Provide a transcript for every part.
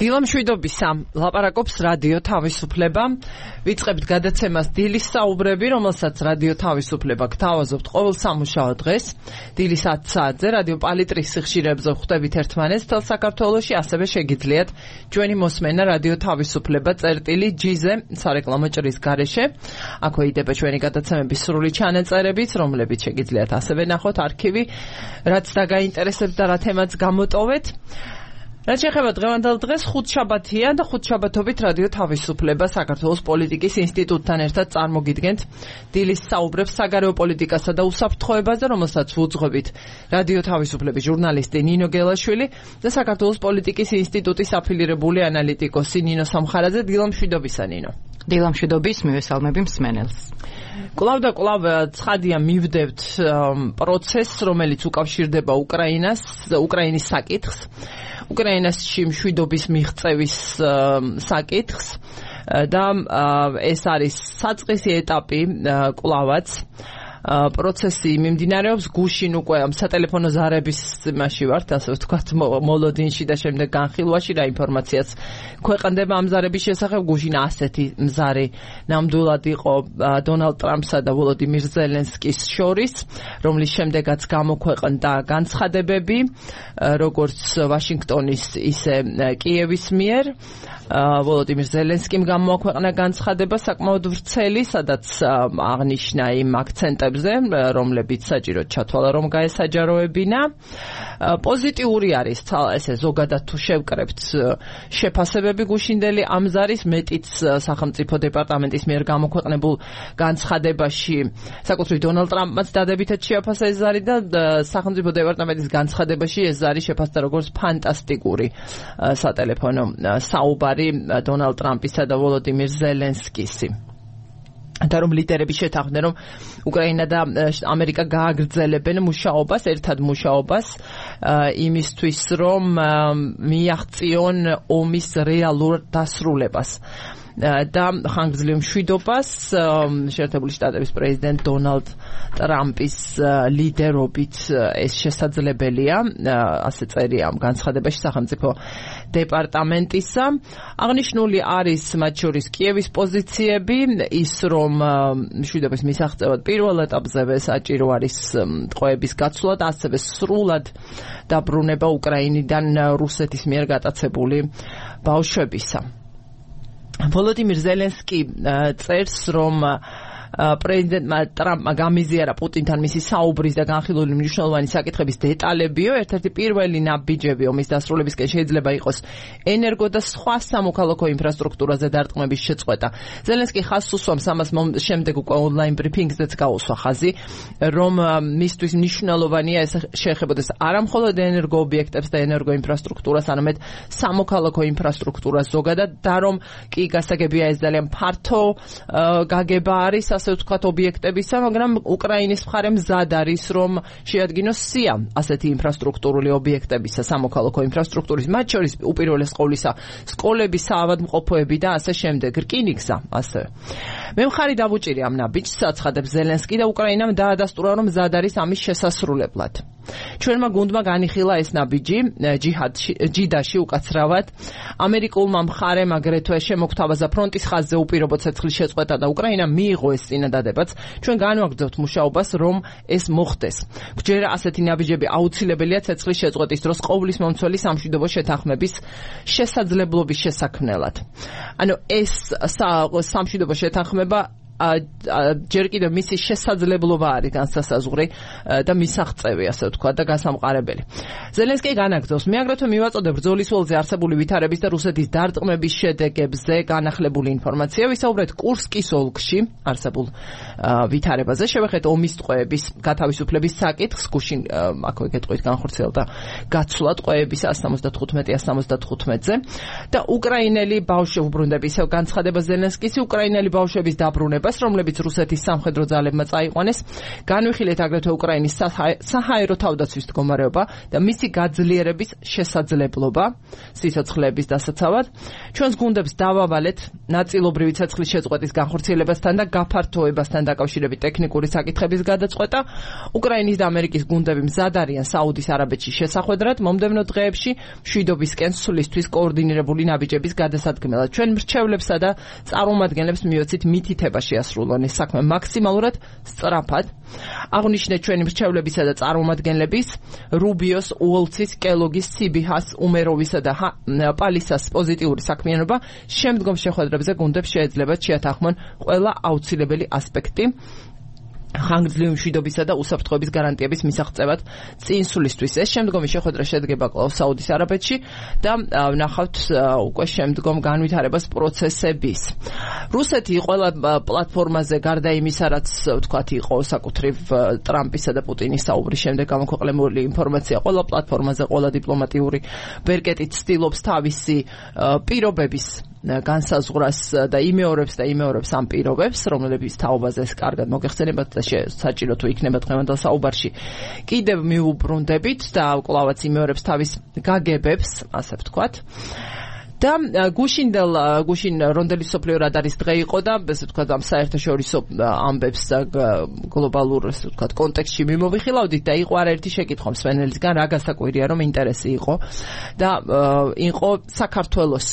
დილამშვიდობისა, ლაპარაკობს რადიო თავისუფლება. ვიწყებთ გადაცემას დილის საუბრები, რომელსაც რადიო თავისუფლება გთავაზობთ ყოველ სამუშაო დღეს. დილის 10 საათზე რადიო პალიტრის სიხშირეებზე ხვდებით ერთმანეთს თელ საქართველოში, ასევე შეგიძლიათ ჩვენი მოსმენა რადიო თავისუფლება წერტილი.gz-ზე სარეკლამო ჭრის გარეშე. აქვე იდება ჩვენი გადაცემების სრული ჩანაწერებიც, რომლებიც შეგიძლიათ ასევე ნახოთ არქივი, რაც დაგაინტერესებთ და რა თემაც გამოტოვეთ. რაც შეეხება დღევანდელ დღეს, ხუთშაბათია და ხუთშაბათობით რადიო თავისუფლება საქართველოს პოლიტიკის ინსტიტუტთან ერთად წარმოგიდგენთ დილის საუბრებს საგარეო პოლიტიკასა და უსაფრთხოებაზე, რომელსაც ვუძღვებით რადიო თავისუფლების ჟურნალისტი ნინო გელაშვილი და საქართველოს პოლიტიკის ინსტიტუტის აფილირებული ანალიტიკოსი ნინო სამხარაძე. დილამშვიდობისა, ნინო. დილამშვიდობის, მივესალმები მსმენელს. კვლავ და კვლავ ცხადია მივდევთ პროცესს, რომელიც უკავშირდება უკრაინის საკითხს, უკრაინაში მშვიდობის მიღწევის საკითხს და ეს არის საწყისი ეტაპი კვლავაც. პროცესი მიმდინარეობს გუშინ უკვე სატელეფონო ზარების იმაში ვართ, ასე ვთქვათ, მოლოდინში და შემდეგ განხილვაში რა ინფორმაციაც ქვეყნდება ამ ზარების შესახებ. გუშინ ასეთი მზარი ნამდვილად იყო დონალდ ტრამპსა და ვოლოდიმირ ზელენსკის შორის, რომლის შემდეგაც გამოქვეყნდა განცხადებები, როგორც ვაშინგტონის, ისე კიევის მიერ. ვოლოდიმირ ზელენსკიმ გამოაქვეყნა განცხადება საკმაოდ ვრცელი, სადაც აღნიშნა იმ აქცენტებზე, რომლებიც საჭიროდ ჩათვალა, რომ გაესაჯაროებინა. პოზიტიური არის ესე ზოგადად თუ შევკრებთ შეფასებები გუშინდელი ამ ზარის, მეტიც სახელმწიფო დეპარტამენტის მიერ გამოქვეყნებულ განცხადებაში საკუთრივ დონალდ ტრამპმაც დადებითად შეაფასა ეს ზარი და სახელმწიფო დეპარტამენტის განცხადებაში ეს ზარი შეფასდა როგორც ფანტასტიკური სატელეფონო საუბარი დონალდ ტრამპისა და ვოლოდიმირ ზელენსკისი. და რომ ლიდერები შეთანხმდნენ, რომ უკრაინა და ამერიკა გააგრძელებენ მუშაობას, ერთად მუშაობას იმისთვის, რომ მიაღწიონ ომის რეალურ დასრულებას და ხანგრძლივ მშვიდობას. შეერთებული შტატების პრეზიდენტ დონალდ ტრამპის ლიდერობით ეს შესაძლებელია, ასე წერია ამ განცხადებაში სახელმწიფო დეპარტამენტისა. აღნიშნული არის მათ შორის კიევის პოზიციები, ის რომ მშვიდობის მისაღწევად პირველ ეტაპზე საჭირო არის ტყვეების გაცვლა და ასევე სრულად დაბრუნება უკრაინიდან რუსეთის მიერ გატაცებული ბავშვებისა. ვოლოდიმირ ზელენსკი წერს, რომ პრეზიდენტმა ტრამპმა გამიზიარა პუტინთან მისი საუბრის და განხილული მნიშვნელოვანი საკითხების დეტალებიო. ერთ-ერთი პირველი ნაბიჯები ომის დასრულებისკენ შეიძლება იყოს ენერგო და სხვა სამოქალაქო ინფრასტრუქტურაზე დარტყმების შეწყვეტა. ზელენსკი ხაზს უსვამს ამას შემდეგ უკვე ონლაინ ბრიფინგზეც გაუსვა ხაზი, რომ მისთვის მნიშვნელოვანია ეს შეეხებოდეს არამხოლოდ ენერგო ობიექტებს და ენერგო ინფრასტრუქტურას, არამედ სამოქალაქო ინფრასტრუქტურას ზოგადად და რომ კი გასაგებია ეს ძალიან ფართო გაგება არის, ასე ვთქვათ, ობიექტებისა, მაგრამ უკრაინის მხარე მზად არის, რომ შეადგინოს სია ასეთი ინფრასტრუქტურული ობიექტებისა, სამოქალაქო ინფრასტრუქტურის, მათ შორის უპირველეს ყოვლისა სკოლები, საავადმყოფოები და ასე შემდეგ, რკინიგზა, ასე. მე მხარი დავუჭირი ამ ნაბიჯს, აცხადებს ზელენსკი და უკრაინამ დაადასტურა, რომ მზად არის ამის შესასრულებლად. ჩვენმა გუნდმა განიხილა ეს ნაბიჯი ჯიდაში უკაცრავად. ამერიკულმა მხარემ აგრეთვე შემოგთავაზა ფრონტის ხაზზე უპირობო ცეცხლის შეწყვეტა და უკრაინამ მიიღო ეს წინადადებაც. ჩვენ განვაგრძობთ მუშაობას, რომ ეს მოხდეს. გვჯერა ასეთი ნაბიჯები აუცილებელია ცეცხლის შეწყვეტის დროს ყოვლის მომცველი სამშვიდობო შეთანხმების შესაძლებლობის შესაქმნელად. ანუ ეს სამშვიდობო შეთანხმება ჯერ კიდევ მისი შესაძლებლობა არის განსასაზღვრი და მისაღწევი, ასე ვთქვათ, და გასამყარებელი. ზელენსკი განაგრძობს, მე აგრეთვე მივაწოდებ ბრძოლის ველზე არსებული ვითარების და რუსეთის დარტყმების შედეგებზე განახლებული ინფორმაცია. ვისაუბრეთ კურსკის ოლქში არსებულ ვითარებაზე, შევეხეთ ომის ტყვეების გათავისუფლების საკითხს, გუშინ აქვე გეტყვით განხორციელდა გაცვლა ტყვეების 175-175-ზე და უკრაინელი ბავშვები უბრუნდება, ისევ განცხადება ზელენსკის, უკრაინელი ბავშვების დაბრუნება განცხადებას, რომლებიც რუსეთის სამხედრო ძალებმა წაიყვანეს, განვიხილეთ აგრეთვე უკრაინის საჰაერო თავდაცვის მდგომარეობა და მისი გაძლიერების შესაძლებლობა სიცოცხლეების დასაცავად. ჩვენს გუნდებს დავავალეთ ნაწილობრივი ცეცხლის შეწყვეტის განხორციელებასთან და გაფართოებასთან დაკავშირებით ტექნიკური საკითხების გადაწყვეტა. უკრაინის და ამერიკის გუნდები მზად არიან საუდის არაბეთში შესახვედრად მომდევნო დღეებში მშვიდობისკენ სვლისთვის კოორდინირებული ნაბიჯების გადასადგმელად. ჩვენ მრჩევლებსა და წარმომადგენლებს მივეცით მითითება შეასრულონ ეს საქმე მაქსიმალურად სწრაფად. აღნიშნეთ ჩვენი მრჩევლებისა და წარმომადგენლების რუბიოს, უოლცის, კელოგის, ციბიჰას, უმეროვისა და პალისას პოზიტიური საქმიანობა შემდგომ შეხვედრებზე გუნდებს შეეძლებათ შეათანხმონ ყველა აუცილებელი ასპექტი ხანგრძლივი მშვიდობისა და უსაფრთხოების გარანტიების მისაღწევად წინსვლისთვის. ეს შემდგომი შეხვედრა შედგება კვლავ საუდის არაბეთში და ვნახავთ უკვე შემდგომ განვითარებას პროცესების. რუსეთი ყველა პლატფორმაზე გარდა იმისა, რაც ვთქვათ იყო საკუთრივ ტრამპისა და პუტინის საუბრის შემდეგ გამოქვეყნებული ინფორმაცია, ყველა პლატფორმაზე, ყველა დიპლომატიური ბერკეტით ცდილობს თავისი პირობების განსაზღვრას და იმეორებს ამ პირობებს, რომლებიც თაობაზე კარგად მოგეხსენებათ და საჭირო თუ იქნება დღევანდელ საუბარში. კიდევ მიუბრუნდებით და კვლავაც იმეორებს თავის გაგებებს, ასე ვთქვათ. და გუშინ რონდელის სოფლიო რადარის დღე იყო და ესე ვთქვათ ამ საერთაშორისო ამბებს და გლობალურ ესე ვთქვათ კონტექსტში მიმოვიხილავდით და იყო არაერთი შეკითხვა მსმენელისგან, რა გასაკვირია რომ ინტერესი იყო და იყო საქართველოს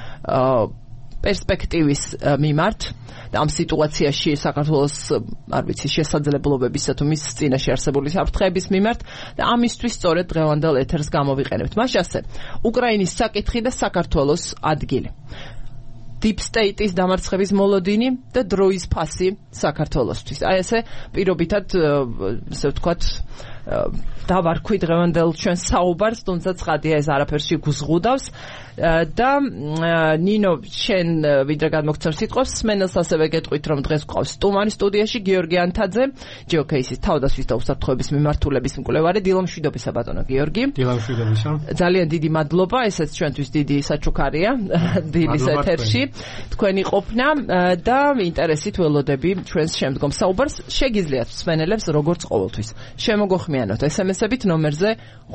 პერსპექტივის მიმართ და ამ სიტუაციაში საქართველოს არ ვიცი შესაძლებლობებისა თუ მის წინაშე არსებული საფრთხეების მიმართ და ამისთვის სწორედ დღევანდელ ეთერს გამოვიყენებთ. მას ასე უკრაინის საკითხი და საქართველოს ადგილი. Deep State-ის დამარცხების მოლოდინი და დროის ფასი საქართველოსთვის. აი ესე პირობითად ესე ვთქვათ დავარქვი დღევანდელ ჩვენს საუბარს, თუმცა ცხადია ეს არაფერში გუზღუდავს და ნინო შენ ვიდრე გადმოგცემ სიტყვას, სმენელს ასევე გეტყვით რომ დღეს გვყავს სტუმარი სტუდიაში გიორგი ანთაძე, GeoCase-ის თავდაცვის და უსაფრთხოების მიმართულების მკვლევარი. დილამშვიდობისა ბატონო გიორგი. დილამშვიდობისა. ძალიან დიდი მადლობა, ესეც ჩვენთვის დიდი საჩუქარია დილის ეთერში თქვენი ყოფნა და ინტერესით ველოდები ჩვენს შემდგომ საუბარს. შეგიძლიათ მსმენელებს როგორც ყოველთვის შემოგოხმიანოთ SMS-ებით ნომერზე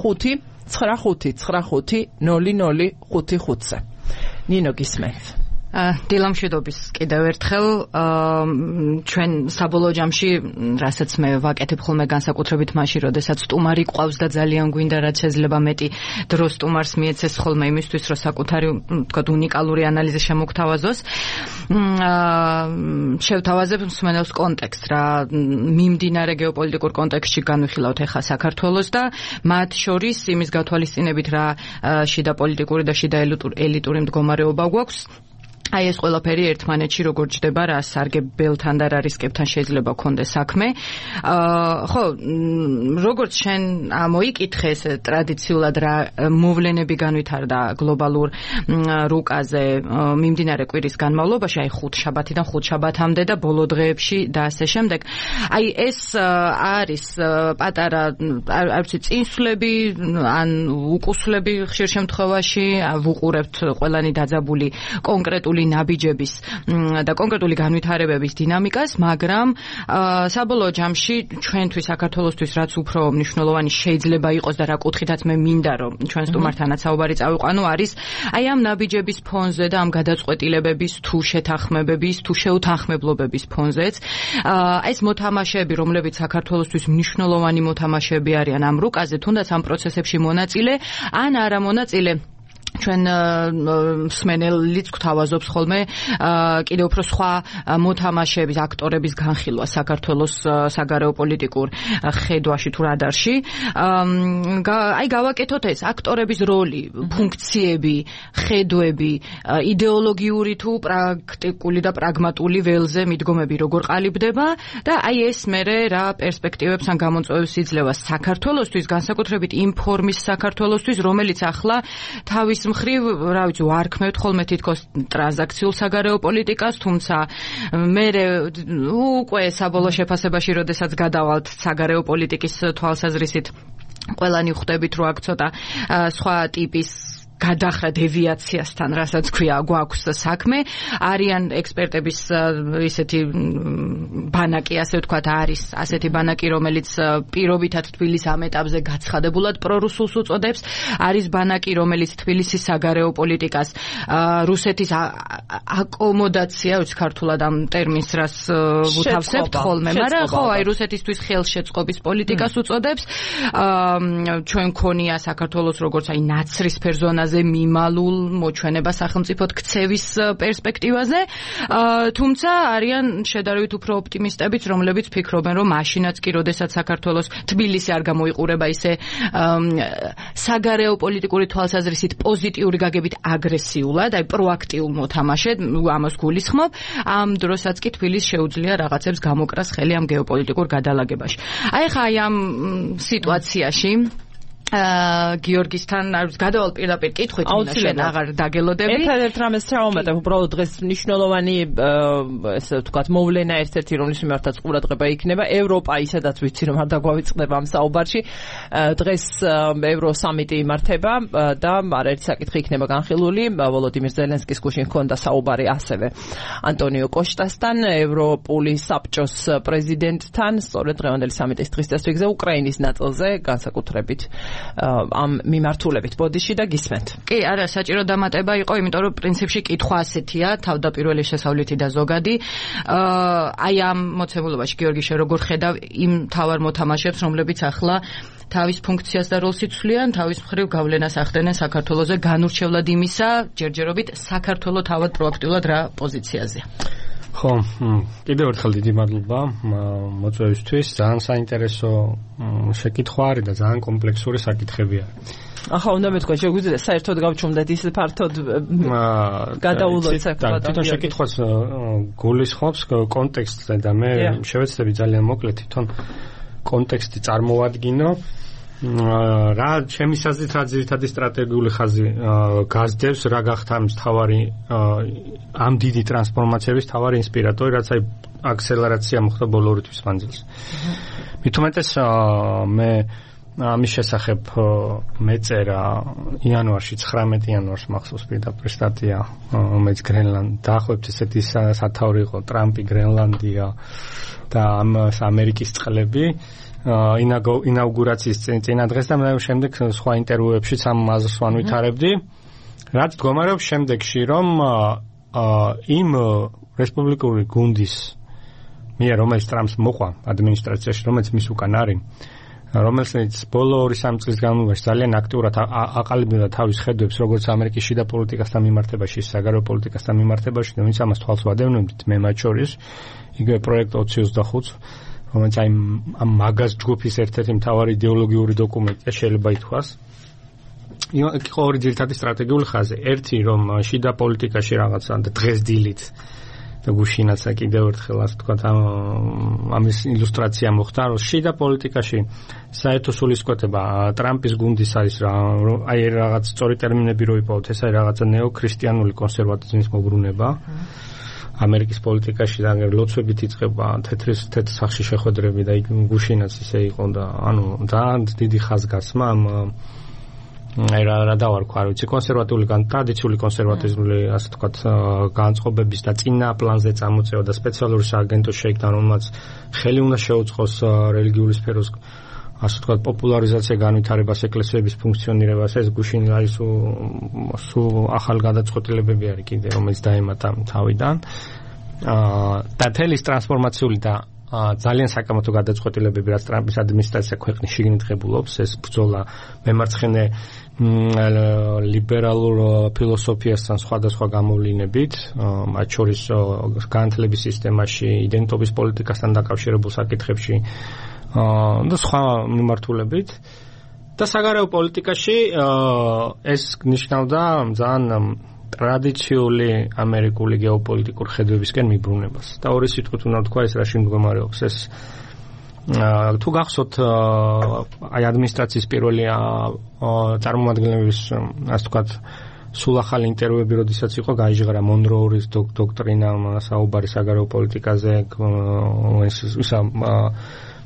595950055-ზე. ნინო გისმენთ. დილამშვიდობის კიდევ ერთხელ ჩვენ საბოლოო ჯამში რასაც მე ვაკეთებ ხოლმე განსაკუთრებით მაშინ როდესაც სტუმარი ყავს და ძალიან გვინდა რაც შეიძლება მეტი დრო სტუმარს მიეცეს ხოლმე იმისთვის რომ საკუთარი თქვათ უნიკალური ანალიზი შემოგთავაზოს შევთავაზებ მსმენელს კონტექსტ რა მიმდინარე გეოპოლიტიკურ კონტექსტში განვიხილავთ ახლა საქართველოს და მათ შორის იმის გათვალისწინებით რა შიდა პოლიტიკური და შიდა ელიტური მდგომარეობა გვაქვს. Ai ეს ყველაფერი ერთმანეთში როგორ ჯდება რა სარგებელთან და რა რისკებთან შეიძლება გქონდეს საქმე. ხო, როგორც შენ მოიკითხეს ტრადიციულად რა მოვლენები განვითარდა გლობალურ რუკაზე მიმდინარე კვირის განმავლობაში, აი ხუთშაბათიდან ხუთშაბათამდე და ბოლო დღეებში და ასე შემდეგ. აი ეს არის პატარა არ ვიცი წინსვლები ან უკუსლები ხშირ შემთხვევაში ვუყურებთ ყველანი დაძაბული კონკრეტული ნაბიჯების და კონკრეტული განვითარებების დინამიკას, მაგრამ საბოლოო ჯამში ჩვენთვის საქართველოსთვის რაც უფრო მნიშვნელოვანი შეიძლება იყოს და რა კუთხითაც მე მინდა რომ ჩვენ სტუმართანაც საუბარი წავიყვანო არის აი ამ ნაბიჯების ფონზე და ამ გადაწყვეტილებების თუ შეთანხმებების თუ შეუთანხმებლობების ფონზეც ეს მოთამაშეები რომლებიც საქართველოსთვის მნიშვნელოვანი მოთამაშეები არიან ამ რუკაზე თუნდაც ამ პროცესებში მონაწილე ან არა მონაწილე ჩვენ მსმენელიც გვთავაზობს ხოლმე კიდევ უფრო სხვა მოთამაშეების აქტორების განხილვა საქართველოს საგარეო პოლიტიკურ ხედვაში თუ რადარში აი გავაკეთოთ ეს აქტორების როლი, ფუნქციები, ხედვები, იდეოლოგიური თუ პრაქტიკული და პრაგმატული ველზე მიდგომები როგორ ყალიბდება და აი ეს მერე რა პერსპექტივებს ან გამოწვევებს იძლევა საქართველოსთვის, განსაკუთრებით იმ ფორმის საქართველოსთვის, რომელიც ახლა თავის მხრივ, რა ვიცი, ვარქმევთ ხოლმე თითქოს ტრანზაქციულ საგარეო პოლიტიკას, თუმცა მე უკვე საბოლოო შეფასებაში, როდესაც გადავალთ საგარეო პოლიტიკის თვალსაზრისით, ყველანი ხვდებით, რომ აქ ცოტა სხვა ტიპის გადახრა დევიაციასთან, რასაც ქვია, გვაქვს საქმე. არიან ექსპერტების ისეთი ბანაკი, ასე ვთქვათ, არის ასეთი ბანაკი, რომელიც პირობითად თბილისის ამ ეტაპზე გაცხადებულად პრორუსულს უწოდებს. არის ბანაკი, რომელიც თბილისის საგარეო პოლიტიკას რუსეთის აკომოდაცია, ვიცი ქართულად ამ ტერმინს რას ვუთავსებთ ხოლმე, მაგრამ ხო, აი რუსეთისთვის ხელშეწყობის პოლიტიკას უწოდებს. ჩვენ ქონია საქართველოს როგორც აი ნაცრისფერ ზონაზე მიმალულ მოჩვენება სახელმწიფოდ ქცევის პერსპექტივაზე, თუმცა არიან შედარებით უფრო ოპტიმისტებიც, რომლებიც ფიქრობენ, რომ მაშინაც კი, როდესაც საქართველოს თბილისი არ გამოიყურება ისე საგარეო პოლიტიკური თვალსაზრისით პოზიტიური გაგებით აგრესიულად, აი პროაქტიულ მოთამაშედ, ამას გულისხმობ, ამ დროსაც კი თბილისს შეუძლია რაღაცებს გამოკრას ხელი ამ გეოპოლიტიკურ გადალაგებაში. აი ხა აი ამ სიტუაციაში გიორგისთან გადავალ პირდაპირ კითხვით, შენ აღარ დაგელოდები. ერთ რამეს ჩავუმატებ, უბრალოდ დღეს მნიშვნელოვანი ესე ვთქვათ მოვლენა ერთ-ერთი, რომლის მიმართაც ყურადღება იქნება. ევროპა, ისედაც ვიცი რომ არ დაგვავიწყდება ამ საუბარში. დღეს ევროსამიტი იმართება და არაერთი საკითხი იქნება განხილული. ვოლოდიმირ ზელენსკის გუშინ ჰქონდა საუბარი ასევე ანტონიო კოშტასთან, ევროპული საბჭოს პრეზიდენტთან, სწორედ დღევანდელი სამიტის დღის წესრიგზე უკრაინის ნაწილზე, განსაკუთრებით ამ მიმართულებით. ბოდიში და გისმენთ. კი, არა, საჭირო დამატება იყო, იმიტომ რომ პრინციპში კითხვა ასეთია, თავდაპირველი შესავლითი და ზოგადი. აი ამ მოცემულობაში გიორგი შე როგორ ხედავ იმ თავარ მოთამაშეებს, რომლებიც ახლა თავის ფუნქციას და როლს იცვლიან, თავის მხრივ გავლენას ახდენენ საქართველოზე, განურჩევლად იმისა, ჯერჯერობით საქართველო თავად პროაქტიულად რა პოზიციაზეა. ხო, კიდევ ერთხელ დიდი მადლობა მოწვევისთვის. ძალიან საინტერესო შეკითხვა არის და ძალიან კომპლექსური საკითხები არის. ახლა უნდა მეთქვა, შეგვიძლია საერთოდ გავჩუმდეთ ის ფართოდ გადაულოთ საერთოდ. თვითონ შეკითხვას გულისხმობს კონტექსტზე და მე შევეცდები ძალიან მოკლედ თვითონ კონტექსტი წარმოვადგინო. რა ჩემი საზრით რა ძირითადი სტრატეგიული ხაზი გასდევს, რა გახდა ამის თავარი ამ დიდი ტრანსფორმაციების თავარი ინსპირატორი, რაც აი აქსელერაცია მოხდა ბოლო 2 თვის მანძილზე. მით უმეტეს მე ამის შესახებ მეწერა იანვარში, 19 იანვარს მახსოვს პირდაპირ სტატია, რომელიც დაახლოებით ესეთი სათაური იყო, ტრამპი, გრენლანდია და ამერიკის წყლები. ინაუგურაციის წინა დღეს და მე შემდეგ სხვა ინტერვიუებშიც ამ აზრს ვანვითარებდი. რაც მდგომარეობს შემდეგში, რომ იმ რესპუბლიკური გუნდის მიერ, რომელიც ტრამპს მოყვა ადმინისტრაციაში, რომელიც მის უკან არის, რომელიც ბოლო 2-3 წლის განმავლობაში ძალიან აქტიურად აყალიბებდა თავის ხედვებს, როგორც ამერიკის შიდა პოლიტიკასთან მიმართებაში, საგარეო პოლიტიკასთან მიმართებაში, და ვინც ამას თვალს ვადევნებდით, მე მათ შორის, იგივე პროექტ 2025, რომელიც აი ამ მაგაზ ჯგუფის ერთ-ერთი მთავარი იდეოლოგიური დოკუმენტია, შეიძლება ითქვას. იქ იყო ორი ძირითადი სტრატეგიული ხაზი. ერთი, რომ შიდა პოლიტიკაში რაღაცა და დღეს დილით და გუშინაც კიდევ ერთხელ ასე ვთქვათ, ამის ილუსტრაცია მოხდა, რომ შიდა პოლიტიკაში საერთო სულისკვეთება ტრამპის გუნდის არის რა, აი რაღაც სწორი ტერმინები რო იპოვოთ, ეს არის რაღაცა ნეოქრისტიანული კონსერვატიზმის მოbrunება. ამერიკის პოლიტიკაში და ლოცვებით იწყება თეთრ სახში შეხვედრები და იქ გუშინაც ისე იყო და ანუ ძალიან დიდი ხაზგასმა რა დავარქვა, არ ვიცი, კონსერვატიული ტრადიციული კონსერვატიზმული, ასე ვთქვათ, განწყობების და წინა პლანზე წამოწევა და სპეციალური სააგენტო შეიქმნა, რომელმაც ხელი უნდა შეუწყოს რელიგიური სფეროს, ასე ვთქვათ, პოპულარიზაცია, განვითარებას, ეკლესიების ფუნქციონირებას. ეს გუშინ არის სულ ახალ გადაწყვეტილებები არის კიდე, რომელიც დაემატა თავიდან. და თელის ტრანსფორმაციული და ძალიან საკამათო გადაწყვეტილებები, რაც ტრამპის ადმინისტრაცია ქვეყნის შიგნით ღებულობს, ეს ბრძოლა მემარცხენე ლიბერალურ ფილოსოფიასთან სხვადასხვა გამოვლინებით, მათ შორის განათლების სისტემაში, იდენტობის პოლიტიკასთან დაკავშირებულ საკითხებში და სხვა მიმართულებით. და საგარეო პოლიტიკაში ეს ნიშნავდა ძალიან ტრადიციული ამერიკული გეოპოლიტიკურ ხედვებისკენ მიბრუნებას. და ორი სიტყვით უნდა ვთქვა, ეს რაში მდგომარეობს. ეს თუ გახსოვთ, აი ადმინისტრაციის პირველი წარმომადგენლების, ასე ვთქვათ, სულ ახალი ინტერვიუები, როდესაც იყო გაიჟღერა მონროურის დოქტრინა, საუბარი საგარეო პოლიტიკაზე,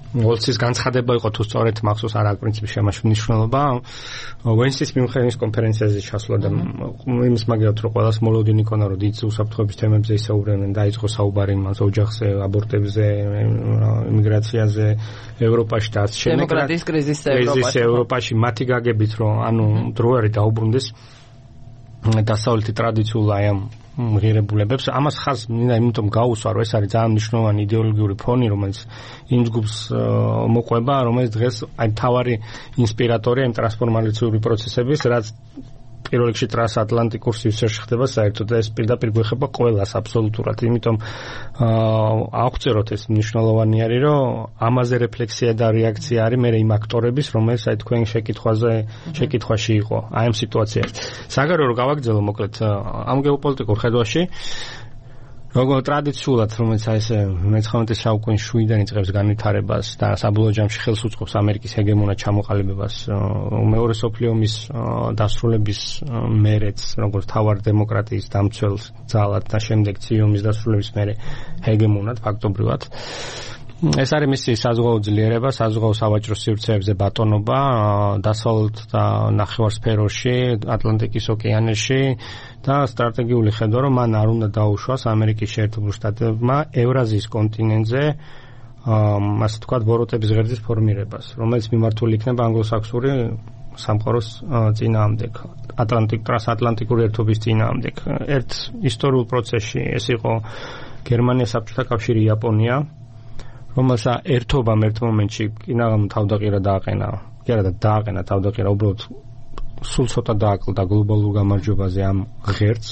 ოლცის განცხადება იყო თუ სწორედ მახსოვს არ აქვს პრინციპში ამაში მნიშვნელობა. ვენსის მიუნხენის კონფერენციაზე ჩასვლა და იმის მაგალითად რომ ყველას მოლოდინი ქონა რომ დიდ უსაფრთხოების თემებზე ისაუბრებდნენ, დაიწყო საუბარი მას ოჯახზე, აბორტებზე, იმიგრაციაზე, ევროპაში და ასე შემდეგ. დემოკრატიის კრიზისი ევროპაში მათი გაგებით რომ ანუ დრო არის დაუბრუნდეს დასავლეთი ტრადიციულ აი ამ ღირებულებებს. ამას ხაზს მინდა იმიტომ გაუსვა, რომ ეს არის ძალიან მნიშვნელოვანი იდეოლოგიური ფონი, რომელიც იმ ჯგუფს მოყვება, რომელიც დღეს აი მთავარი ინსპირატორია იმ ტრანსფორმაციული პროცესების, რაც პირველ რიგში ტრანსატლანტიკურ სივრცეში ხდება საერთოდ და ეს პირდაპირ გვეხება ყველას აბსოლუტურად. იმიტომ აღწეროთ ეს მნიშვნელოვანი არის, რომ ამაზე რეფლექსია და რეაქცია არის მე იმ აქტორების, რომელიც აი თქვენ შეკითხვაში იყო აი ამ სიტუაციაში. საგარეო რომ გავაგრძელო მოკლედ ამ გეოპოლიტიკურ ხედვაში როგორც ტრადიციულად, რომელიც აი ეს მე-19 საუკუნის შუიდან იწყებს განვითარებას და საბოლოო ჯამში ხელს უწყობს ამერიკის ჰეგემონად ჩამოყალიბებას, მეორე მსოფლიო ომის დასრულების მერეც, როგორც თავარ დემოკრატიის დამცველს ძალად და შემდეგ ციომის დასრულების მერე ჰეგემონად ფაქტობრივად. ეს არის მისი საზღვაო ძლიერება, საზღვაო სავაჭრო სივრცეებზე ბატონობა, დასავლეთ და ნახევარსფეროში, ატლანტიკის ოკეანეში და სტრატეგიული ხედვა, რომ მან არ უნდა დაუშვას ამერიკის შეერთებულ შტატებმა ევრაზიის კონტინენტზე, ასე ვთქვათ, ბოროტების ღერძის ფორმირებას, რომელიც მიმართული იქნება ანგლოსაქსონური სამყაროს წინააღმდეგ, ტრანსატლანტიკური ერთობის წინააღმდეგ. ერთ ისტორიულ პროცესში ეს იყო გერმანია, საბჭოთა კავშირი, იაპონია, რომელსაც ერთობამ ერთ მომენტში კინაღამ თავდაყირა დააყენა. კი არა და დააყენა თავდაყირა, უბრალოდ სულ ცოტა დააკლდა გლობალურ გამარჯვებაზე ამ ღერძს.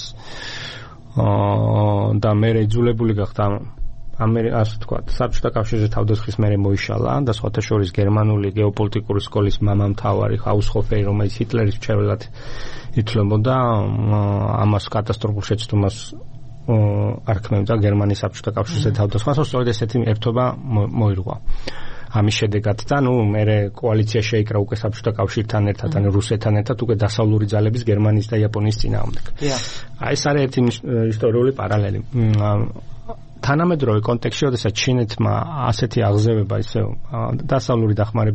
და მე იძულებული გახდა ასე ვთქვათ, საბჭოთა კავშირზე თავდასხმის მერე მოიშალა და სხვათა შორის გერმანული გეოპოლიტიკური სკოლის მამამთავარი ჰაუსჰოფერი, რომელიც ჰიტლერის მრჩეველად ითვლებოდა, ამას კატასტროფულ შეცდომას არქმევდა გერმანიის საბჭოთა კავშირზე თავდასხმას, სწორედ ესეთი ერთობა მოირღვა. ამის შედეგად და მე კოალიცია შეიკრა უკვე საბჭოთა კავშირთან ერთად, ანუ რუსეთთან ერთად უკვე დასავლური ძალების გერმანიის და იაპონიის წინააღმდეგ. აი ეს არის ერთი ისტორიული პარალელი. თანამედროვე კონტექსტში, როდესაც ჩინეთმა ასეთი აღზევება ისე დასავლური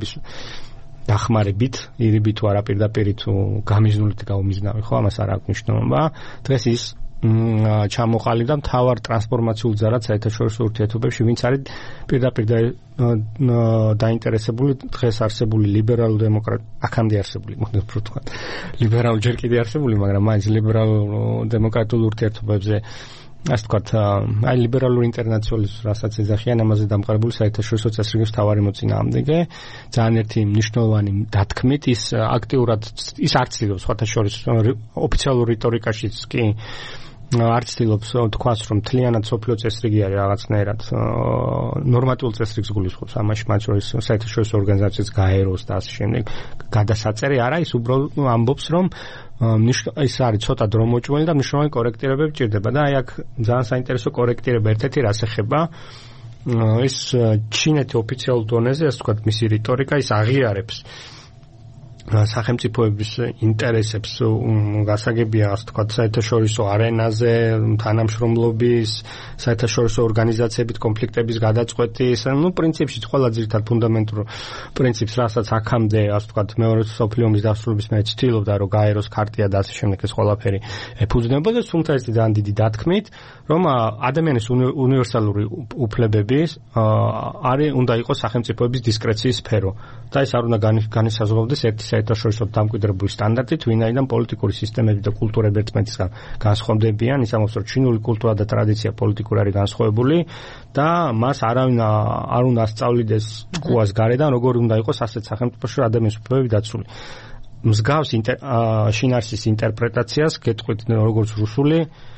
დახმარებით, ირიბი თუ არა პირდაპირ თუ გამიზნული გაუმიზნავი, ხო, ამას არ აქვს მნიშვნელობა. დღეს ის ჩამოყალიბდა მთავარ ტრანსფორმაციულ ძალად საერთაშორისო ურთიერთობებში, ვინც არის პირდაპირ დაინტერესებული დღეს არსებული ლიბერალურ აქამდე არსებული, მოხდეს უფრო ლიბერალურ ჯერ კიდე არსებული, მაგრამ მაინც ლიბერალურ დემოკრატიულ ურთიერთობებზე ასე ვთქვათ, აი ლიბერალური ინტერნაციონალის რასაც ეძახიან, ამაზე დამყარებული საერთაშორისო წესრიგის მთავარი მოწინააღმდეგე, ძალიან ერთი მნიშვნელოვანი დათქმით ის აქტიურად ის არ ცდილობს სხვათა შორის ოფიციალურ რიტორიკაშიც კი არ ცდილობს თქვას, რომ მთლიანად სოფლიო წესრიგი არის რაღაცნაირად ნორმატიულ წესრიგს გულისხმობს, ამაში მათ შორის საერთაშორისო ორგანიზაციებს გაეროს და ასე შემდეგ გადასაწერი არა, ის უბრალოდ ამბობს, რომ ის არის ცოტა დრო მოჭმელი და მნიშვნელოვანი კორექტირებები ჭირდება და აი აქ ძალიან საინტერესო კორექტირება ერთ-ერთი რას ეხება, ის ჩინეთი ოფიციალურ დონეზე, ასე ვთქვათ, მისი რიტორიკა ის აღიარებს სახელმწიფოების ინტერესებს, გასაგებია, ასე ვთქვათ, საერთაშორისო არენაზე, თანამშრომლობის, საერთაშორისო ორგანიზაციებით კონფლიქტების გადაწყვეტის, პრინციპში ყველა ძირითად ფუნდამენტურ პრინციპს, რასაც აქამდე, ასე ვთქვათ, მეორე მსოფლიო ომის დასრულების მერე ცდილობდა, რომ გაეროს ქარტია და ასე შემდეგ ეს ყველაფერი ეფუძნებოდა, თუმცა ეს ძალიან დიდი დათქმით, რომ ადამიანის უნივერსალური უფლებები უნდა იყოს სახელმწიფოების დისკრეციის სფერო და ეს არ უნდა განისაზღვრებდეს ერთი საერთაშორისო დამკვიდრებული სტანდარტით, ვინაიდან პოლიტიკური სისტემები და კულტურები ერთმანეთისგან განსხვავდებიან, ის ამბობს, რომ ჩინური კულტურა და ტრადიცია პოლიტიკური არის განსხვავებული და მას არავინ არ უნდა ასწავლიდეს ჭკუას გარედან, როგორ უნდა იყოს ასეთ სახელმწიფოში ადამიანის უფლებები დაცული. მსგავს შინაარსის ინტერპრეტაციას გეტყვით როგორც რუსული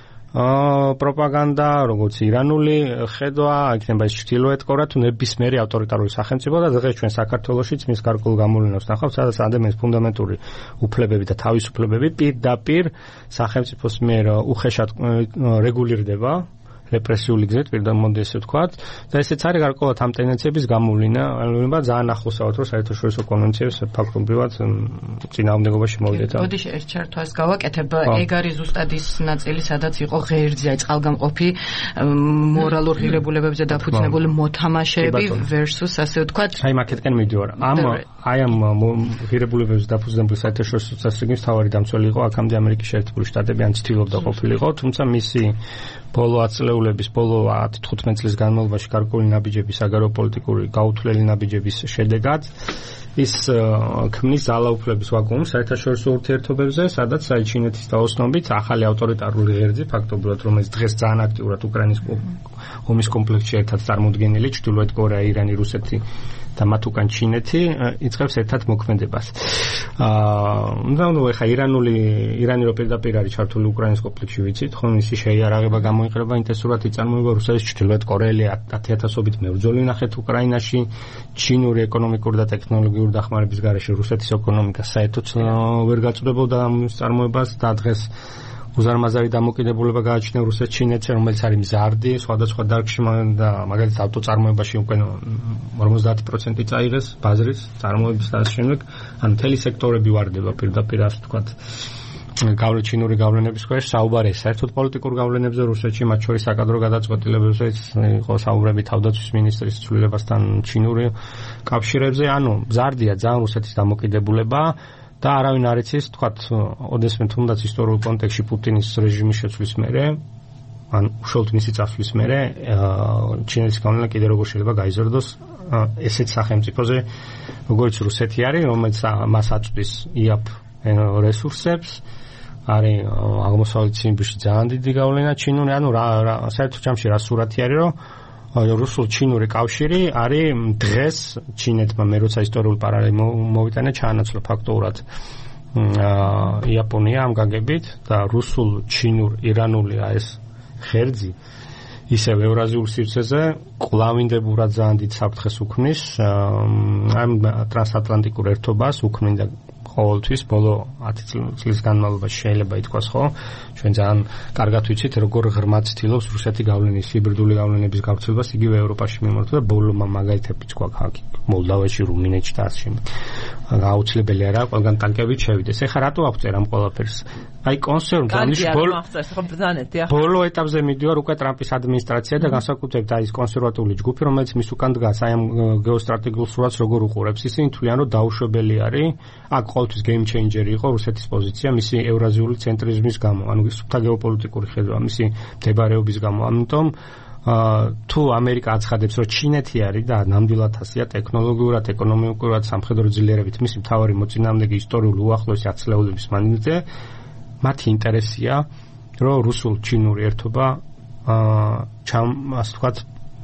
პროპაგანდა, როგორც ირანული ხედვა, იქნება ის ჩრდილოეთ კორეა თუ ნებისმიერი ავტორიტარული სახელმწიფო და დღეს ჩვენ საქართველოშიც მის გარკვეულ გამოვლენას ნახავთ, სადაც ადამიანის ფუნდამენტური უფლებები და თავისუფლებები პირდაპირ სახელმწიფოს მიერ უხეშად რეგულირდება. რეპრესიული გზით, პირდაპირ მოდი ესე ვთქვათ, და ესეც არის გარკვეულად ამ ტენდენციების გამოვლინა, ძალიან ახლოსავთ, რომ საერთაშორისო კონვენციებს ფაქტობრივად წინააღმდეგობაში მოვიდეთ. მოდი ერთ ჩართვას გავაკეთებ, ეგ არის ზუსტად ის ნაწილი, სადაც იყო ღერძი, აი წყალგამყოფი მორალურ ღირებულებებზე დაფუძნებული მოთამაშეები versus ასე ვთქვათ. აი მაკეთკენ მიდივარ. ამ ღირებულებებზე დაფუძნებული საერთაშორისო წესრიგის მთავარი დამცველი იყო აქამდე ამერიკის შეერთებული შტატები, ან ცდილობდა ყოფილიყო, თუმცა მისი ბოლო აწლეულების, ბოლო 10-15 წლის განმავლობაში გარკვეული ნაბიჯების, საგარეოპოლიტიკური გაუთვლელი ნაბიჯების შედეგად ის ქმნის ძალაუფლების ვაკუუმს საერთაშორისო ურთიერთობებზე, სადაც ჩინეთის დაოსნობით ახალი ავტორიტარული ღერძი, ფაქტობრივად, რომელიც დღეს ძალიან აქტიურად უკრაინის ომის კომპლექსში ერთად წარმოდგენილი, ჩრდილოეთ კორეა, ირანი, რუსეთი და მათ უკან ჩინეთი იწყებს ერთად მოქმედებას. ეხა ირანი რო პირდაპირ არის ჩართული უკრაინის კონფლიქტში, ვიცით, ხო მისი შეიარაღება გამოიყრება ინტენსიურად იწარმოება რუსეთის ჩრდილოეთ კორეელი 10,000-ობით მებრძოლი ნახეთ უკრაინაში, ჩინური ეკონომიკური და ტექნოლოგიური დახმარების გარეშე რუსეთის ეკონომიკა საერთოდ ვერ გაწუდებოდა ამ წარმოებას და დღეს უზარმაზარი დამოკიდებულება გააჩნია რუსეთ-ჩინეთზე, რომელიც არის მზარდი, სხვადასხვა დარგში და მაგალითად ავტოწარმოებაში უკვე 50% წაიღეს ბაზრის წარმოების და ამ შემდეგ, ან მთელი სექტორები ვარდება პირდაპირ ასე ვთქვათ. ჩინური გავლენების ქვეშ საუბარი საერთოდ პოლიტიკურ გავლენებზე რუსეთში, მათ შორის საკადრო გადაწყვეტილებებზე იყო საუბრები თავდაცვის მინისტრის ცვლილებასთან ჩინური კავშირებზე, ანუ მზარდია ძალიან რუსეთის დამოკიდებულება. და არავინ არ იცის, თქვათ, ოდესმე თუნდაც ისტორიულ კონტექსტში პუტინის რეჟიმის შეცვლის მერე, ან უშუალოდ მისი წასვლის მერე, ჩინეთის გავლენა კიდევ როგორ შეიძლება გაიზარდოს ესეთ სახელმწიფოზე, როგორც რუსეთი არის, რომელიც მას აწვდის იაფ რესურსებს, არის აღმოსავლეთ ციმბირში ძალიან დიდი გავლენა ჩინური, ანუ საერთო ჯამში რა სურათი არის, რომ რუსულ-ჩინური კავშირი არის დღეს ჩინეთმა მე როცა ისტორიული პარალელი მოვიტანა ჩაანაცვლა ფაქტობრივად იაპონია ამ გაგებით და რუსულ-ჩინურ-ირანული ეს ღერძი ისევ ევრაზიულ სივრცეზე კვლავინდებურად ძალიან დიდ საფრთხეს უქმნის ამ ტრანსატლანტიკურ ერთობას უქმნიდა ყოველთვის ბოლო 10 წლის განმავლობაში შეიძლება ითქვას, ხო? ჩვენ ძალიან კარგად ვიცით, როგორ ღრმად ცდილობს რუსეთი გავლენის, ჰიბრიდული გავლენების გავრცელებას იგივე ევროპაში მიმართულდა, ბოლო მაგალითებიც გვაქვს მოლდავაში, რუმინეთში და ასე შემდეგ. აუცილებელი არა, ყველგან ტანკებით შევიდეს. ეხლა რატო აღწერ ამ ყველაფერს? აი კონსერვატიული ბოლო ეტაპზე მიდივარ უკვე ტრამპის ადმინისტრაცია და განსაკუთრებით აი ეს კონსერვატიული ჯგუფი, რომელიც მის უკან დგას, აი ამ გეოსტრატეგიულ სურათს როგორ უყურებს. ისინი თვლიან, რომ დაუშვებელი არის, აქ ყოველთვის game changer იყო რუსეთის პოზიცია მისი ევრაზიული ცენტრიზმის გამო, ანუ სუფთა გეოპოლიტიკური ხედვა, მისი მდებარეობის გამო. ამიტომ თუ ამერიკა აცხადებს, რომ ჩინეთი არის და ნამდვილად ასია ტექნოლოგიურად, ეკონომიკურად, სამხედრო ძლიერებით მისი მთავარი მოწინააღმდეგე ისტორიული უახლოესი ათწლეულების მანძილზე, მათი ინტერესია, რომ რუსულ-ჩინური ერთობა ასე ვთქვათ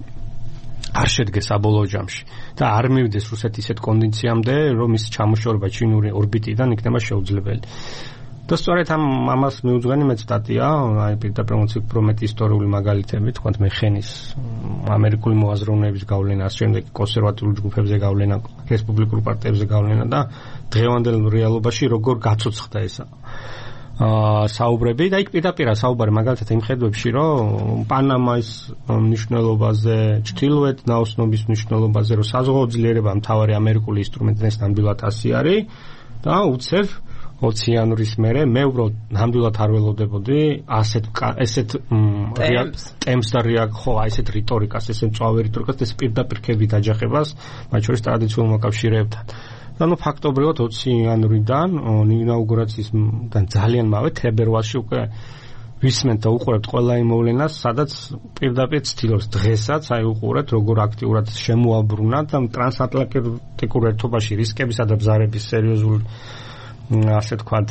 არ შედგეს საბოლოო ჯამში და არ მივიდეს რუსეთი ისეთ კონდიციამდე, რომ ის ჩამოშორება ჩინური ორბიტიდან იქნება შეუძლებელი. და სწორედ ამას მიუძღვენი მეც სტატია, აი პირდაპირ პრომეტი ისტორიული მაგალითები, თქვათ მეხენის ამერიკული მოაზროვნეების გავლენა, შემდეგ კონსერვატიულ ჯგუფებზე გავლენა, რესპუბლიკურ პარტიებზე გავლენა და დღევანდელ რეალობაში როგორ გაცოცხლდა ეს საუბრები და იქ პირდაპირ საუბარი მაგალითად იმ ხედვებში, რომ პანამის მნიშვნელობაზე, ჩრდილოეთ ნაოსნობის მნიშვნელობაზე, რომ საზღვაო ძლიერება მთავარი ამერიკული ინსტრუმენტის ნამდვილად ასე არის და უცებ ოციანურის მერე მე უბრალოდ ნამდვილად არ ველოდებოდი ესეთ ტემპს და ხო ესეთ რიტორიკას, ესეთ მწვავე რიტორიკას, ეს პირდაპირ ქებით აჯახებას, მათ შორის ტრადიციულ მოკავშირეებთან. ანუ ფაქტობრივად 20 იანვრიდან ინაუგურაციისგან ძალიან მალე თებერვალში უკვე ვისმენთ და უყურებთ ყველა იმ მოვლენას, სადაც პირდაპირ ცდილობს დღესაც აი უყურებთ როგორ აქტიურად შემოაბრუნა და ტრანსატლანტიკურ ერთობაში რისკებისა და ბზარების სერიოზული ასე თქვათ